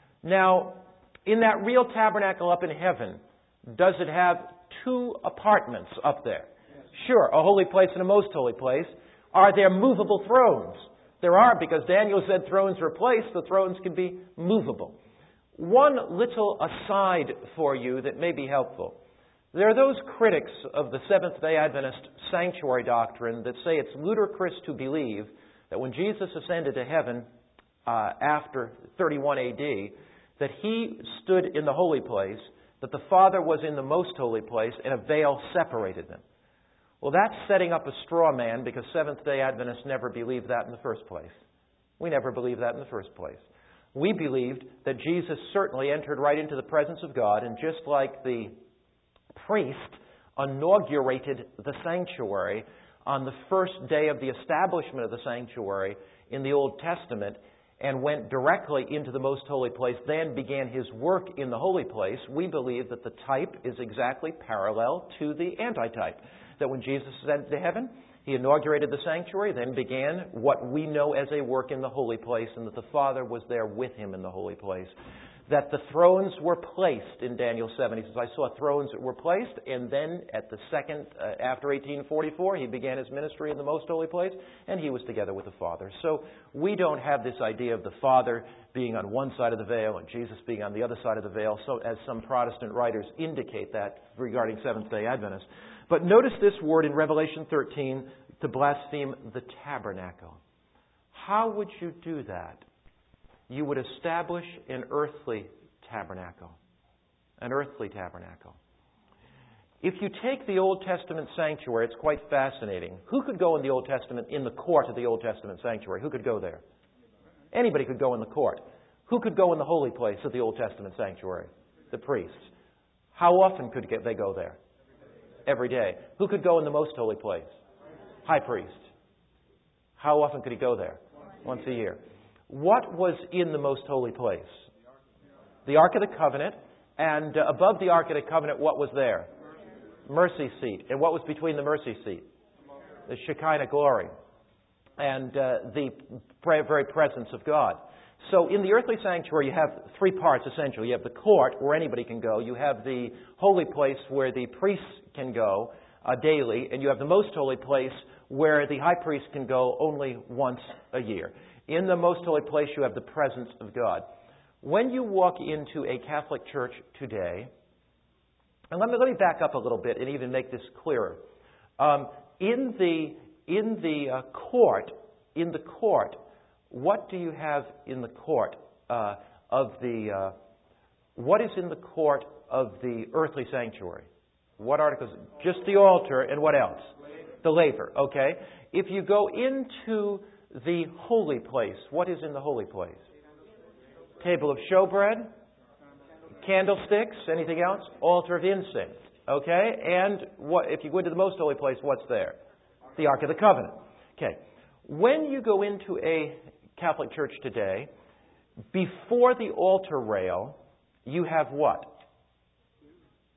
Now, in that real tabernacle up in heaven, does it have two apartments up there? Sure, a holy place and a most holy place. Are there movable thrones? There are, because Daniel said thrones were placed, the thrones can be movable. One little aside for you that may be helpful. There are those critics of the Seventh-day Adventist sanctuary doctrine that say it's ludicrous to believe that when Jesus ascended to heaven uh, after thirty-one A D, that he stood in the holy place, that the Father was in the most holy place, and a veil separated them. Well, that's setting up a straw man, because Seventh-day Adventists never believed that in the first place. We never believed that in the first place. We believed that Jesus certainly entered right into the presence of God, and just like the priest inaugurated the sanctuary on the first day of the establishment of the sanctuary in the Old Testament, and went directly into the most holy place, then began his work in the holy place, we believe that the type is exactly parallel to the antitype. That when Jesus ascended to heaven, he inaugurated the sanctuary, then began what we know as a work in the holy place, and that the Father was there with him in the holy place. That the thrones were placed in Daniel seven. He says, I saw thrones that were placed, and then at the second, uh, after eighteen forty-four, he began his ministry in the most holy place, and he was together with the Father. So we don't have this idea of the Father being on one side of the veil and Jesus being on the other side of the veil, so as some Protestant writers indicate that regarding Seventh-day Adventists. But notice this word in Revelation thirteen, to blaspheme the tabernacle. How would you do that? You would establish an earthly tabernacle. An earthly tabernacle. If you take the Old Testament sanctuary, it's quite fascinating. Who could go in the Old Testament, in the court of the Old Testament sanctuary? Who could go there? Anybody could go in the court. Who could go in the holy place of the Old Testament sanctuary? The priests. How often could they go there? Every day. Who could go in the most holy place? High priest. How often could he go there? Once a year. What was in the most holy place? The Ark of the Covenant. And uh, above the Ark of the Covenant, what was there? Mercy seat. And what was between the mercy seat? The Shekinah glory. And uh, the very presence of God. So in the earthly sanctuary, you have three parts, essentially. You have the court, where anybody can go. You have the holy place, where the priests can go uh, daily. And you have the most holy place, where the high priest can go only once a year. In the most holy place, you have the presence of God. When you walk into a Catholic church today, and let me, let me back up a little bit and even make this clearer. Um, in the, in the uh, court, in the court, what do you have in the court uh, of the, uh, what is in the court of the earthly sanctuary? What articles? Just the altar, and what else? The laver, okay. If you go into the holy place, what is in the holy place? Table of showbread, candlesticks, anything else? Altar of incense, okay. And what if you go into the most holy place, what's there? The Ark of the Covenant. Okay. When you go into a Catholic church today, before the altar rail, you have what?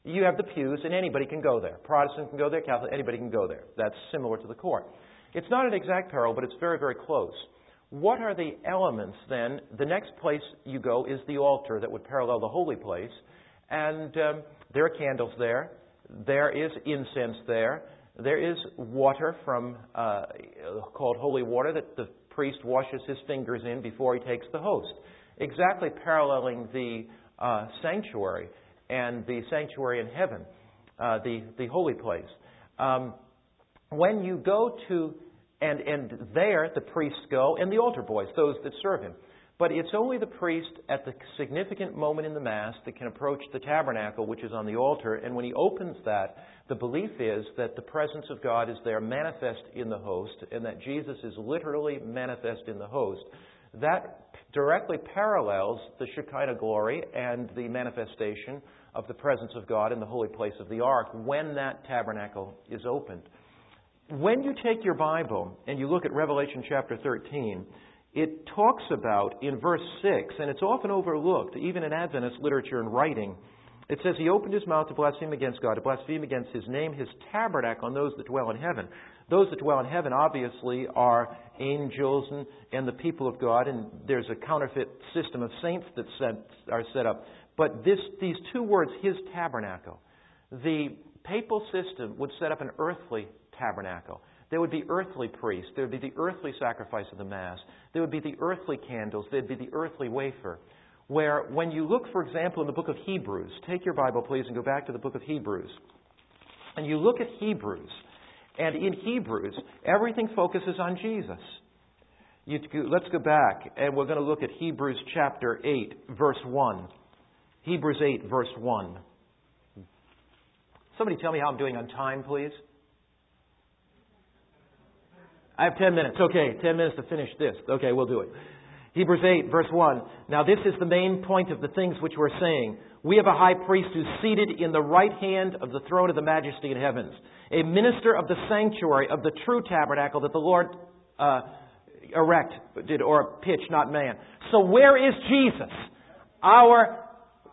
You have the pews, and anybody can go there. Protestant can go there, Catholic, anybody can go there. That's similar to the court. It's not an exact parallel, but it's very, very close. What are the elements then? The next place you go is the altar that would parallel the holy place. And um, there are candles there. There is incense there. There is water from uh, called holy water that the priest washes his fingers in before he takes the host, exactly paralleling the uh, sanctuary and the sanctuary in heaven, uh, the the holy place. Um, when you go to and and there the priests go and the altar boys, those that serve him. But it's only the priest at the significant moment in the Mass that can approach the tabernacle, which is on the altar. And when he opens that, the belief is that the presence of God is there manifest in the host, and that Jesus is literally manifest in the host. That directly parallels the Shekinah glory and the manifestation of the presence of God in the holy place of the ark when that tabernacle is opened. When you take your Bible and you look at Revelation chapter thirteen, it talks about, in verse six, and it's often overlooked, even in Adventist literature and writing, it says, He opened His mouth to blaspheme against God, to blaspheme against His name, His tabernacle, on those that dwell in heaven. Those that dwell in heaven, obviously, are angels and, and the people of God, and there's a counterfeit system of saints that set, are set up. But this, these two words, His tabernacle, the papal system would set up an earthly tabernacle. There would be earthly priests. There would be the earthly sacrifice of the Mass. There would be the earthly candles. There would be the earthly wafer. Where when you look, for example, in the book of Hebrews, take your Bible, please, and go back to the book of Hebrews. And you look at Hebrews, and in Hebrews, everything focuses on Jesus. You, let's go back, and we're going to look at Hebrews chapter eight, verse one. Hebrews eight, verse one. Somebody tell me how I'm doing on time, please. I have ten minutes. Okay, ten minutes to finish this. Okay, we'll do it. Hebrews eight, verse one. Now this is the main point of the things which we're saying. We have a high priest who's seated in the right hand of the throne of the majesty in heavens, a minister of the sanctuary of the true tabernacle that the Lord uh, erected or pitched, not man. So where is Jesus? Our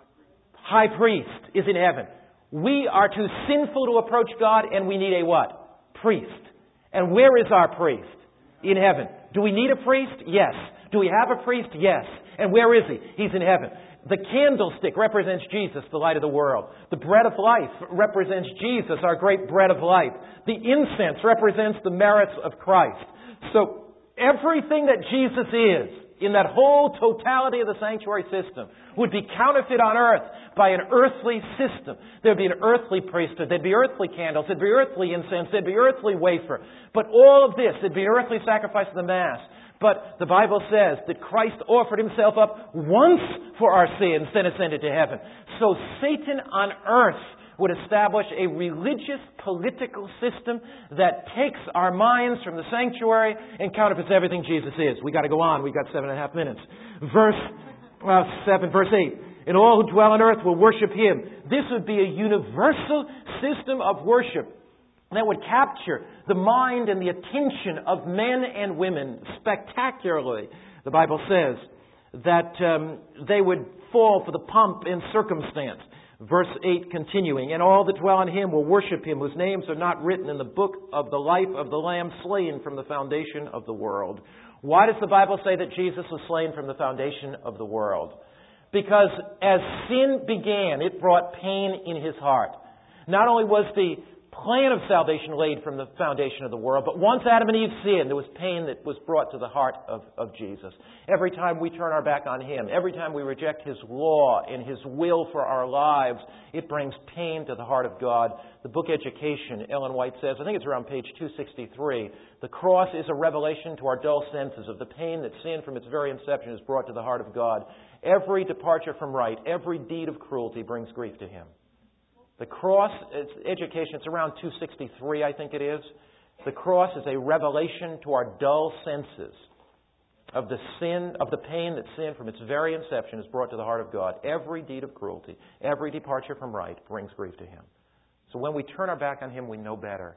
high priest is in heaven. We are too sinful to approach God, and we need a what? Priest. And where is our priest? In heaven. Do we need a priest? Yes. Do we have a priest? Yes. And where is he? He's in heaven. The candlestick represents Jesus, the light of the world. The bread of life represents Jesus, our great bread of life. The incense represents the merits of Christ. So everything that Jesus is, in that whole totality of the sanctuary system, would be counterfeit on earth by an earthly system. There'd be an earthly priesthood. There'd be earthly candles. There'd be earthly incense. There'd be earthly wafer. But all of this, there'd be an earthly sacrifice of the Mass. But the Bible says that Christ offered Himself up once for our sins, then ascended to heaven. So Satan on earth would establish a religious political system that takes our minds from the sanctuary and counterfeits everything Jesus is. We've got to go on. We've got seven and a half minutes. Verse uh, seven, verse eight. And all who dwell on earth will worship Him. This would be a universal system of worship that would capture the mind and the attention of men and women spectacularly. The Bible says that um, they would fall for the pomp and circumstance. Verse eight continuing, and all that dwell in Him will worship Him, whose names are not written in the book of the life of the Lamb slain from the foundation of the world. Why does the Bible say that Jesus was slain from the foundation of the world? Because as sin began, it brought pain in His heart. Not only was the plan of salvation laid from the foundation of the world, but once Adam and Eve sinned, there was pain that was brought to the heart of, of Jesus. Every time we turn our back on Him, every time we reject His law and His will for our lives, it brings pain to the heart of God. The book Education, Ellen White says, I think it's around page two sixty-three, the cross is a revelation to our dull senses of the pain that sin from its very inception has brought to the heart of God. Every departure from right, every deed of cruelty brings grief to Him. The cross, it's education, it's around two sixty-three, I think it is. The cross is a revelation to our dull senses of the sin, of the pain that sin from its very inception has brought to the heart of God. Every deed of cruelty, every departure from right brings grief to Him. So when we turn our back on Him, we know better.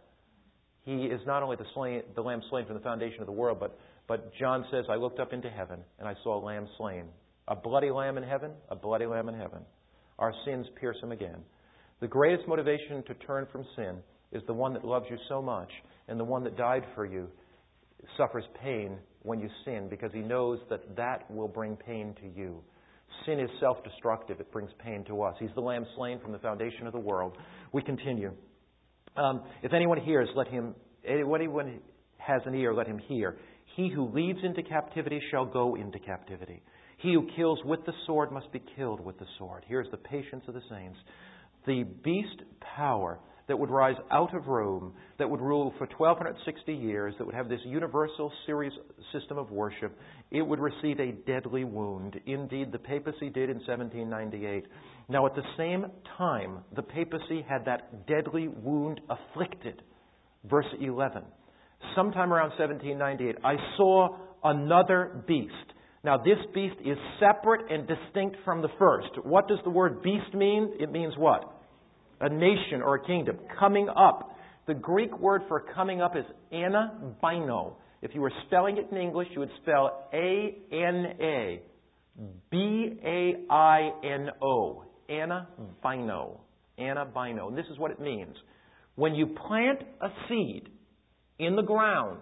He is not only the, slain, the Lamb slain from the foundation of the world, but, but John says, I looked up into heaven and I saw a Lamb slain. A bloody Lamb in heaven, a bloody Lamb in heaven. Our sins pierce Him again. The greatest motivation to turn from sin is the one that loves you so much, and the one that died for you suffers pain when you sin because he knows that that will bring pain to you. Sin is self-destructive. It brings pain to us. He's the Lamb slain from the foundation of the world. We continue. Um, if anyone hears, let him, anyone has an ear, let him hear. He who leads into captivity shall go into captivity. He who kills with the sword must be killed with the sword. Here's the patience of the saints. The beast power that would rise out of Rome, that would rule for twelve sixty years, that would have this universal series system of worship, it would receive a deadly wound. Indeed, the papacy did in seventeen ninety-eight. Now, at the same time, the papacy had that deadly wound afflicted. Verse eleven. Sometime around seventeen ninety-eight, I saw another beast. Now, this beast is separate and distinct from the first. What does the word beast mean? It means what? A nation or a kingdom. Coming up. The Greek word for coming up is anabino. If you were spelling it in English, you would spell A N A B A I N O. Anabino. Anabino. And this is what it means. When you plant a seed in the ground,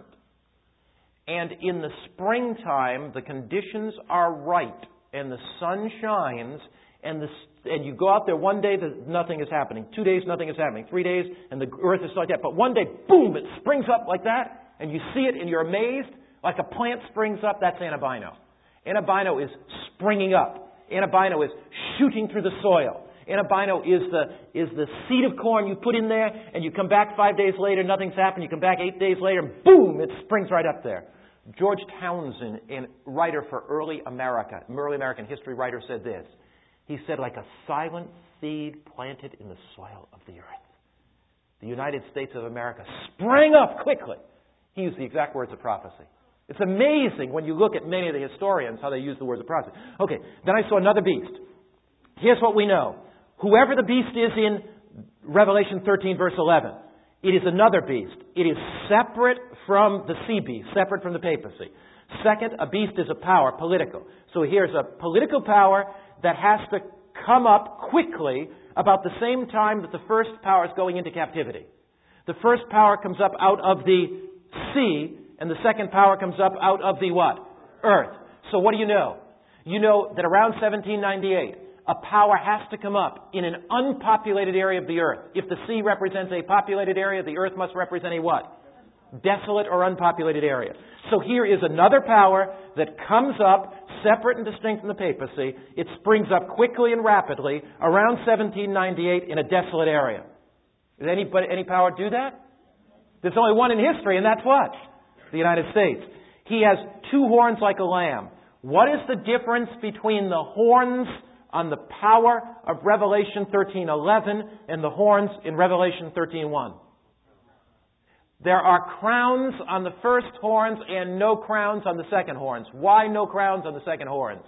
and in the springtime, the conditions are right, and the sun shines, and the and you go out there one day, nothing is happening. Two days, nothing is happening. Three days, and the earth is like that. But one day, boom, it springs up like that, and you see it, and you're amazed, like a plant springs up. That's anabino. Anabino is springing up. Anabino is shooting through the soil. Anabino is the is the seed of corn you put in there, and you come back five days later, nothing's happened. You come back eight days later, and boom, it springs right up there. George Townsend, a writer for early America, early American history writer, said this. He said, like a silent seed planted in the soil of the earth, the United States of America sprang up quickly. He used the exact words of prophecy. It's amazing when you look at many of the historians how they use the words of prophecy. Okay, then I saw another beast. Here's what we know. Whoever the beast is in Revelation thirteen, verse eleven, it is another beast. It is separate from the sea beast, separate from the papacy. Second, a beast is a power, political. So here's a political power that has to come up quickly about the same time that the first power is going into captivity. The first power comes up out of the sea, and the second power comes up out of the what? Earth. So what do you know? You know that around seventeen ninety-eight, a power has to come up in an unpopulated area of the earth. If the sea represents a populated area, the earth must represent a what? Desolate or unpopulated area. So here is another power that comes up, separate and distinct from the papacy. It springs up quickly and rapidly around seventeen ninety-eight in a desolate area. Does anybody, any power do that? There's only one in history, and that's what? The United States. He has two horns like a lamb. What is the difference between the horns on the power of Revelation thirteen eleven and the horns in Revelation thirteen one? There are crowns on the first horns and no crowns on the second horns. Why no crowns on the second horns?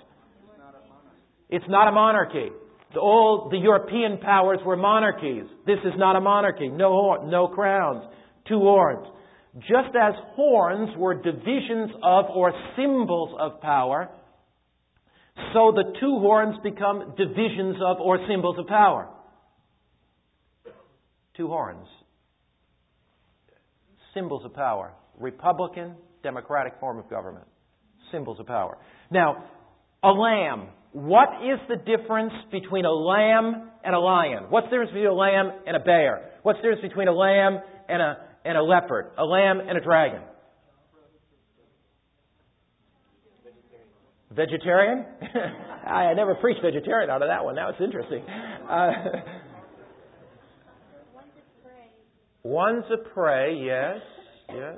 It's not a monarchy. The old, the European powers were monarchies. This is not a monarchy. No horn, no crowns. Two horns. Just as horns were divisions of or symbols of power, so the two horns become divisions of or symbols of power. Two horns. Symbols of power. Republican, democratic form of government. Symbols of power. Now, a lamb. What is the difference between a lamb and a lion? What's the difference between a lamb and a bear? What's the difference between a lamb and a, and a leopard? A lamb and a dragon? Vegetarian? I never preached vegetarian out of that one. That was interesting. Uh, One's a prey, yes, yes.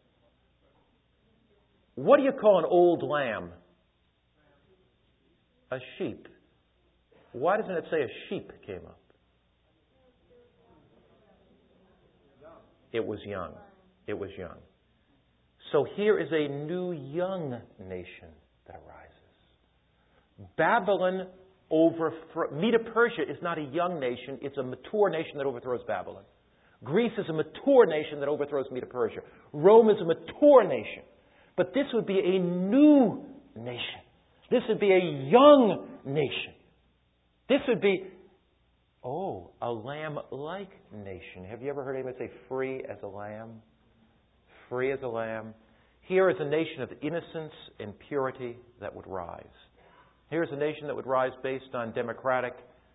What do you call an old lamb? A sheep. Why doesn't it say a sheep came up? It was young. It was young. So here is a new young nation that arises. Babylon overthrows. Medo-Persia is not a young nation. It's a mature nation that overthrows Babylon. Greece is a mature nation that overthrows Medo-Persia. Rome is a mature nation. But this would be a new nation. This would be a young nation. This would be Oh, a lamb-like nation. Have you ever heard anyone say free as a lamb? Free as a lamb. Here is a nation of innocence and purity that would rise. Here is a nation that would rise based on democratic,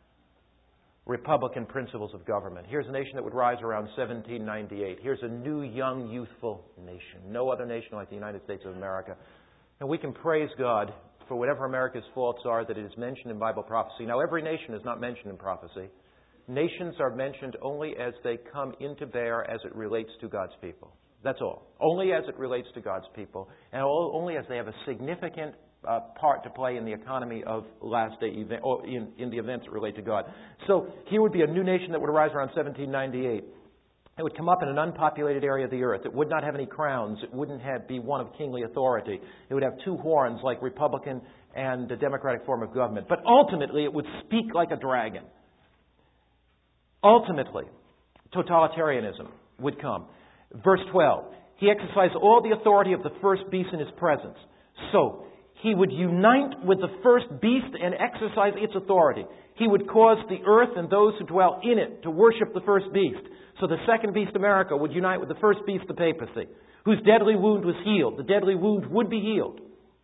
Republican principles of government. Here's a nation that would rise around seventeen ninety-eight. Here's a new, young, youthful nation. No other nation like the United States of America. And we can praise God for whatever America's faults are that it is mentioned in Bible prophecy. Now, every nation is not mentioned in prophecy. Nations are mentioned only as they come into bear as it relates to God's people. That's all. Only as it relates to God's people, and only as they have a significant uh, part to play in the economy of last day event, or in, in the events that relate to God. So here would be a new nation that would arise around seventeen ninety-eight. It would come up in an unpopulated area of the earth. It would not have any crowns. It wouldn't have, be one of kingly authority. It would have two horns like Republican and the Democratic form of government. But ultimately, it would speak like a dragon. Ultimately, totalitarianism would come. Verse twelve, he exercised all the authority of the first beast in his presence. So, he would unite with the first beast and exercise its authority. He would cause the earth and those who dwell in it to worship the first beast. So the second beast, America, would unite with the first beast, the papacy, whose deadly wound was healed. The deadly wound would be healed.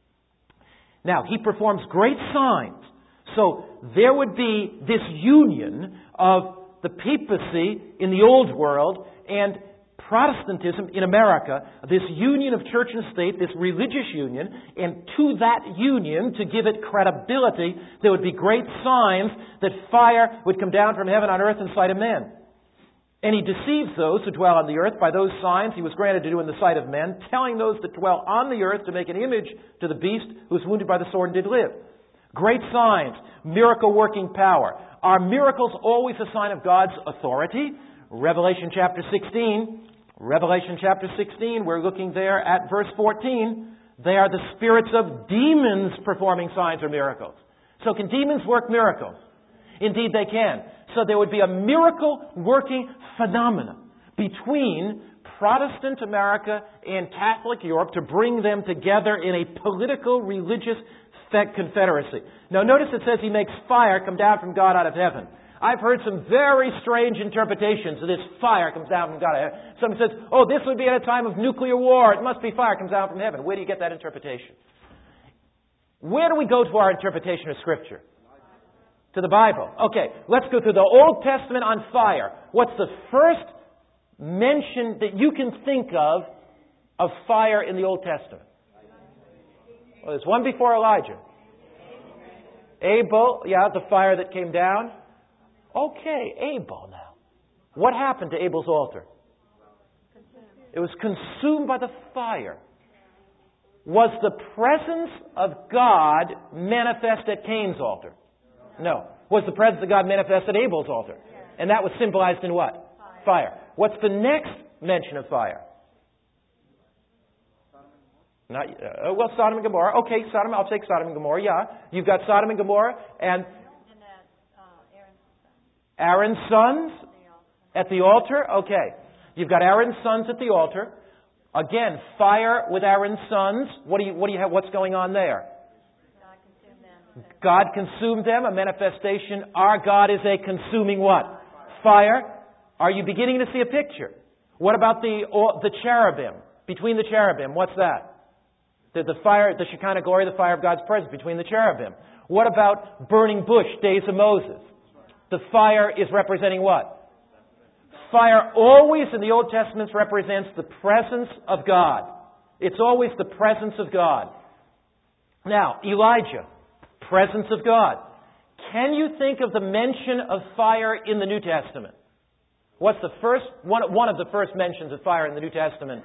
Now, he performs great signs. So there would be this union of the papacy in the old world and Protestantism in America, this union of church and state, this religious union, and to that union, to give it credibility, there would be great signs that fire would come down from heaven on earth in sight of men. And he deceives those who dwell on the earth by those signs he was granted to do in the sight of men, telling those that dwell on the earth to make an image to the beast who was wounded by the sword and did live. Great signs, miracle-working power. Are miracles always a sign of God's authority? Revelation chapter sixteen. Revelation chapter sixteen, we're looking there at verse fourteen. They are the spirits of demons performing signs or miracles. So can demons work miracles? Indeed they can. So there would be a miracle-working phenomenon between Protestant America and Catholic Europe to bring them together in a political, religious confederacy. Now notice it says he makes fire come down from God out of heaven. I've heard some very strange interpretations of this fire comes down from God. Someone says, oh, this would be at a time of nuclear war. It must be fire comes down from heaven. Where do you get that interpretation? Where do we go to our interpretation of Scripture? To the Bible. Okay, let's go through the Old Testament on fire. What's the first mention that you can think of of fire in the Old Testament? Well, there's one before Elijah. Abel, yeah, the fire that came down. Okay, Abel now. What happened to Abel's altar? It was consumed by the fire. Was the presence of God manifest at Cain's altar? No. Was the presence of God manifest at Abel's altar? And that was symbolized in what? Fire. What's the next mention of fire? Not, uh, well, Sodom and Gomorrah. Okay, Sodom. I'll take Sodom and Gomorrah. Yeah, you've got Sodom and Gomorrah and Aaron's sons at the altar. Okay, you've got Aaron's sons at the altar. Again, fire with Aaron's sons. What do you? What do you have? What's going on there? God consumed them. God consumed them. A manifestation. Our God is a consuming what? Fire. Are you beginning to see a picture? What about the the cherubim? Between the cherubim, what's that? The, the fire, the Shekinah glory, the fire of God's presence between the cherubim. What about burning bush, days of Moses? The fire is representing what? Fire always in the Old Testament represents the presence of God. It's always the presence of God. Now, Elijah, presence of God. Can you think of the mention of fire in the New Testament? What's the first, one, one of the first mentions of fire in the New Testament?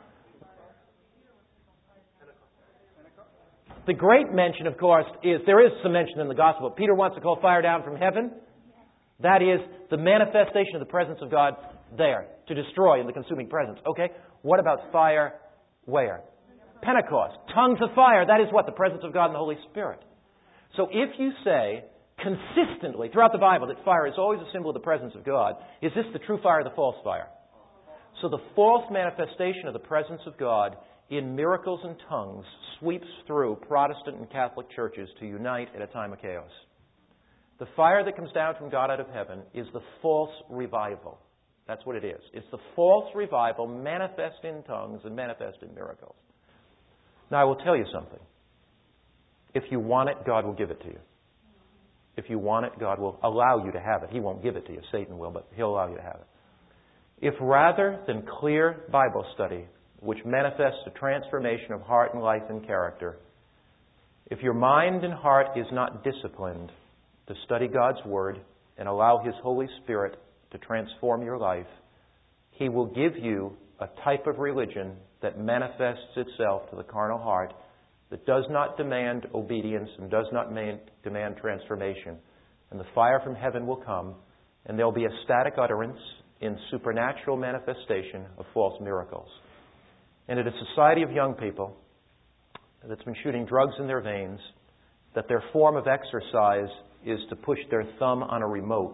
The great mention, of course, is, there is some mention in the Gospel. Peter wants to call fire down from heaven. That is the manifestation of the presence of God there, to destroy in the consuming presence. Okay, what about fire where? Pentecost. Tongues of fire. That is what? The presence of God and the Holy Spirit. So if you say consistently throughout the Bible that fire is always a symbol of the presence of God, is this the true fire or the false fire? So the false manifestation of the presence of God in miracles and tongues sweeps through Protestant and Catholic churches to unite at a time of chaos. The fire that comes down from God out of heaven is the false revival. That's what it is. It's the false revival manifest in tongues and manifest in miracles. Now, I will tell you something. If you want it, God will give it to you. If you want it, God will allow you to have it. He won't give it to you. Satan will, but He'll allow you to have it. If rather than clear Bible study, which manifests a transformation of heart and life and character, if your mind and heart is not disciplined to study God's Word and allow His Holy Spirit to transform your life, He will give you a type of religion that manifests itself to the carnal heart, that does not demand obedience and does not man, demand transformation. And the fire from heaven will come, and there will be a static utterance in supernatural manifestation of false miracles. And at a society of young people that's been shooting drugs in their veins, that their form of exercise is to push their thumb on a remote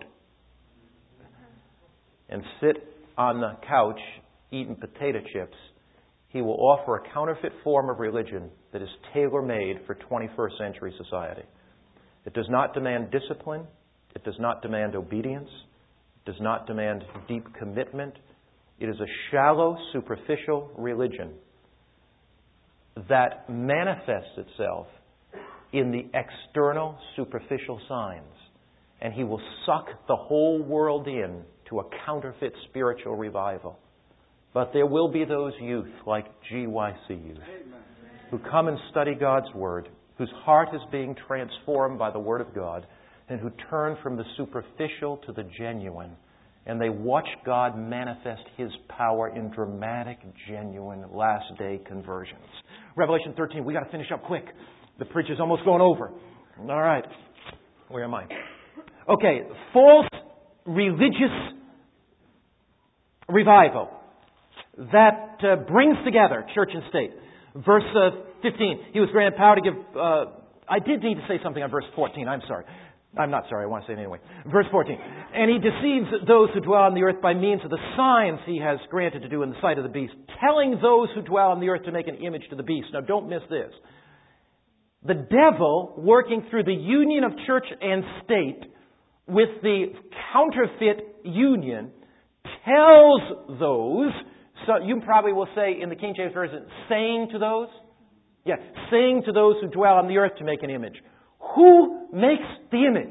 and sit on the couch eating potato chips, he will offer a counterfeit form of religion that is tailor-made for twenty-first century society. It does not demand discipline. It does not demand obedience. It does not demand deep commitment. It is a shallow, superficial religion that manifests itself in the external, superficial signs. And he will suck the whole world in to a counterfeit spiritual revival. But there will be those youth, like G Y C youth, who come and study God's Word, whose heart is being transformed by the Word of God, and who turn from the superficial to the genuine. And they watch God manifest His power in dramatic, genuine, last-day conversions. Revelation thirteen, we got to finish up quick. The preacher's almost going over. All right. Where am I? Okay, false religious revival that uh, brings together church and state. Verse uh, fifteen, he was granted power to give... Uh, I did need to say something on verse fourteen. I'm sorry. I'm not sorry. I want to say it anyway. Verse fourteen. And he deceives those who dwell on the earth by means of the signs he has granted to do in the sight of the beast, telling those who dwell on the earth to make an image to the beast. Now, don't miss this. The devil, working through the union of church and state with the counterfeit union, tells those... So you probably will say in the King James Version, saying to those? Yeah, saying to those who dwell on the earth to make an image. Who makes the image?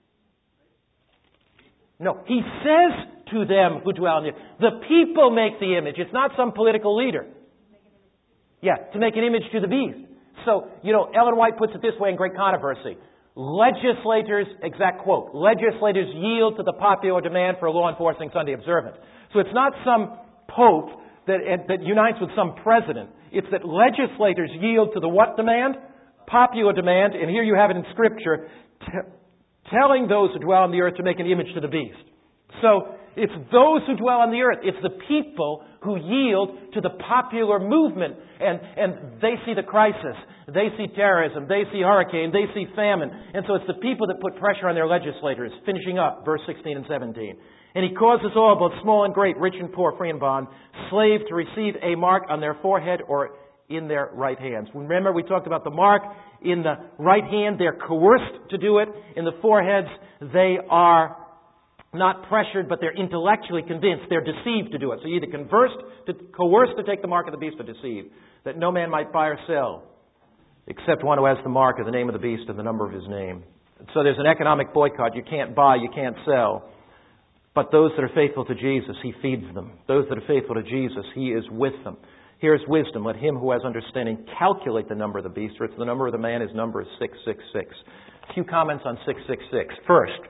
No, he says to them who dwell on the earth. The people make the image. It's not some political leader. Yeah, to make an image to the beast. So, you know, Ellen White puts it this way in Great Controversy. Legislators, exact quote, legislators yield to the popular demand for a law enforcing Sunday observance. So it's not some pope that, that unites with some president. It's that legislators yield to the what demand? Popular demand. And here you have it in Scripture, t- telling those who dwell on the earth to make an image to the beast. So it's those who dwell on the earth. It's the people who yield to the popular movement. And, and they see the crisis. They see terrorism. They see hurricane. They see famine. And so it's the people that put pressure on their legislators. Finishing up, verse sixteen and seventeen. And he causes all, both small and great, rich and poor, free and bond, slave, to receive a mark on their forehead or in their right hands. Remember, we talked about the mark in the right hand. They're coerced to do it. In the foreheads, they are not pressured, but they're intellectually convinced. They're deceived to do it. So either conversed to, coerced to take the mark of the beast or deceived, that no man might buy or sell, except one who has the mark of the name of the beast and the number of his name. So there's an economic boycott. You can't buy, you can't sell. But those that are faithful to Jesus, He feeds them. Those that are faithful to Jesus, He is with them. Here's wisdom. Let him who has understanding calculate the number of the beast, for it's the number of the man, his number is six six six. A few comments on six six six. First,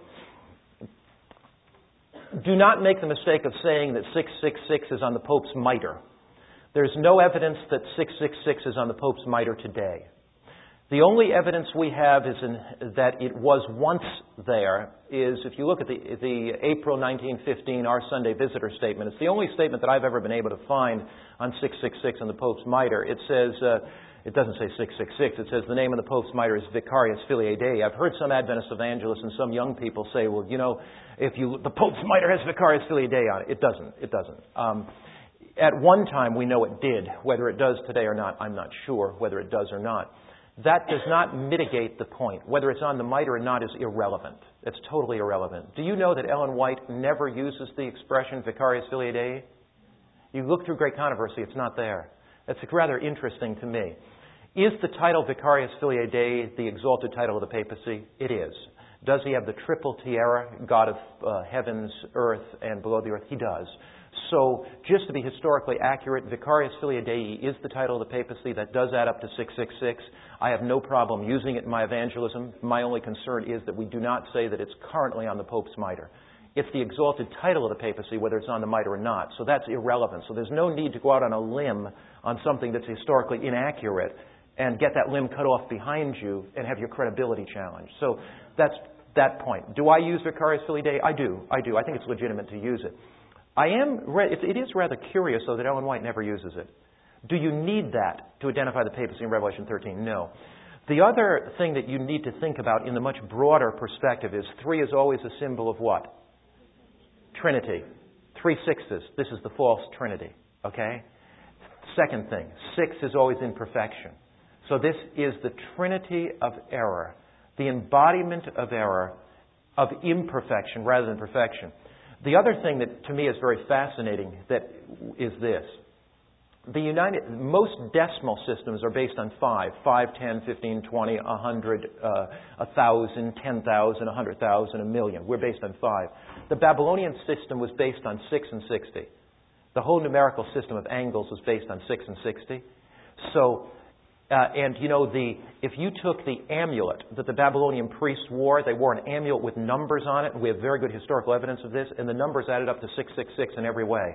do not make the mistake of saying that six six six is on the Pope's mitre. There's no evidence that six six six is on the Pope's mitre today. The only evidence we have is in, that it was once there is, if you look at the, the April nineteen fifteen Our Sunday Visitor Statement, it's the only statement that I've ever been able to find on six six six on the Pope's mitre. It says, uh, it doesn't say six six six, it says the name of the Pope's mitre is Vicarius Filii Dei. I've heard some Adventist evangelists and some young people say, well, you know, if you the Pope's mitre has Vicarius Filii Dei on it. It doesn't. It doesn't. Um, at one time we know it did. Whether it does today or not, I'm not sure whether it does or not. That does not mitigate the point. Whether it's on the mitre or not is irrelevant. It's totally irrelevant. Do you know that Ellen White never uses the expression Vicarius Filii Dei? You look through Great Controversy, it's not there. That's rather interesting to me. Is the title Vicarius Filii Dei the exalted title of the papacy? It is. Does he have the triple tiara, God of uh, heavens, earth, and below the earth? He does. So, just to be historically accurate, Vicarius Filii Dei is the title of the papacy. That does add up to six six six. I have no problem using it in my evangelism. My only concern is that we do not say that it's currently on the Pope's mitre. It's the exalted title of the papacy, whether it's on the mitre or not. So that's irrelevant. So there's no need to go out on a limb on something that's historically inaccurate and get that limb cut off behind you and have your credibility challenged. So that's that point. Do I use Vicarius Filii Dei? I do. I do. I think it's legitimate to use it. I am. It is rather curious, though, that Ellen White never uses it. Do you need that to identify the papacy in Revelation thirteen? No. The other thing that you need to think about in the much broader perspective is three is always a symbol of what? Trinity. Three sixes. This is the false Trinity. Okay? Second thing, six is always imperfection. So this is the Trinity of error, the embodiment of error, of imperfection rather than perfection. The other thing that to me is very fascinating that is this. The United, most decimal systems are based on five. five, ten, fifteen, twenty, one hundred, uh, one thousand, ten thousand, one hundred thousand, a million. We're based on five. The Babylonian system was based on six and sixty. The whole numerical system of angles was based on six and sixty. So, uh, and you know, the if you took the amulet that the Babylonian priests wore, they wore an amulet with numbers on it, and we have very good historical evidence of this, and the numbers added up to six six six in every way.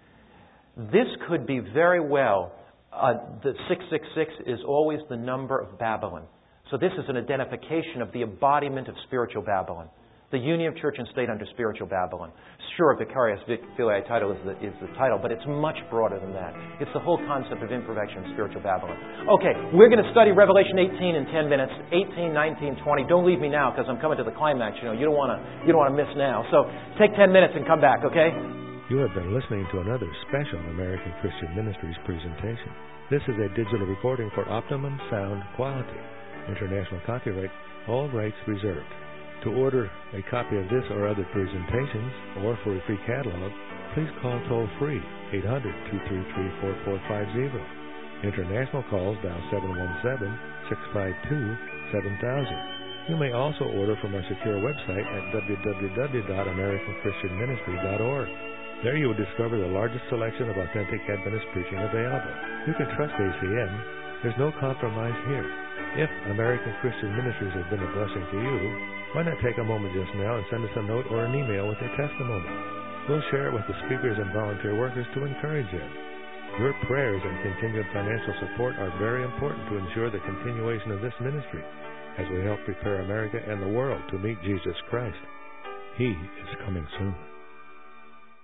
This could be very well, uh, the six six six is always the number of Babylon. So this is an identification of the embodiment of spiritual Babylon. The union of church and state under spiritual Babylon. Sure, Vicarius Filii title is the, is the title, but it's much broader than that. It's the whole concept of imperfection of spiritual Babylon. Okay, we're going to study Revelation eighteen in ten minutes, eighteen, nineteen, twenty. Don't leave me now because I'm coming to the climax. You know, you don't want to you don't want to miss now. So take ten minutes and come back, okay? You have been listening to another special American Christian Ministries presentation. This is a digital recording for optimum sound quality. International copyright, all rights reserved. To order a copy of this or other presentations, or for a free catalog, please call toll-free eight hundred, two three three, four four five zero. International calls dial seven one seven, six five two, seven thousand. You may also order from our secure website at w w w dot american christian ministry dot org. There you will discover the largest selection of authentic Adventist preaching available. You can trust A C M. There's no compromise here. If American Christian Ministries has been a blessing to you, why not take a moment just now and send us a note or an email with your testimony? We'll share it with the speakers and volunteer workers to encourage you. Your prayers and continued financial support are very important to ensure the continuation of this ministry as we help prepare America and the world to meet Jesus Christ. He is coming soon.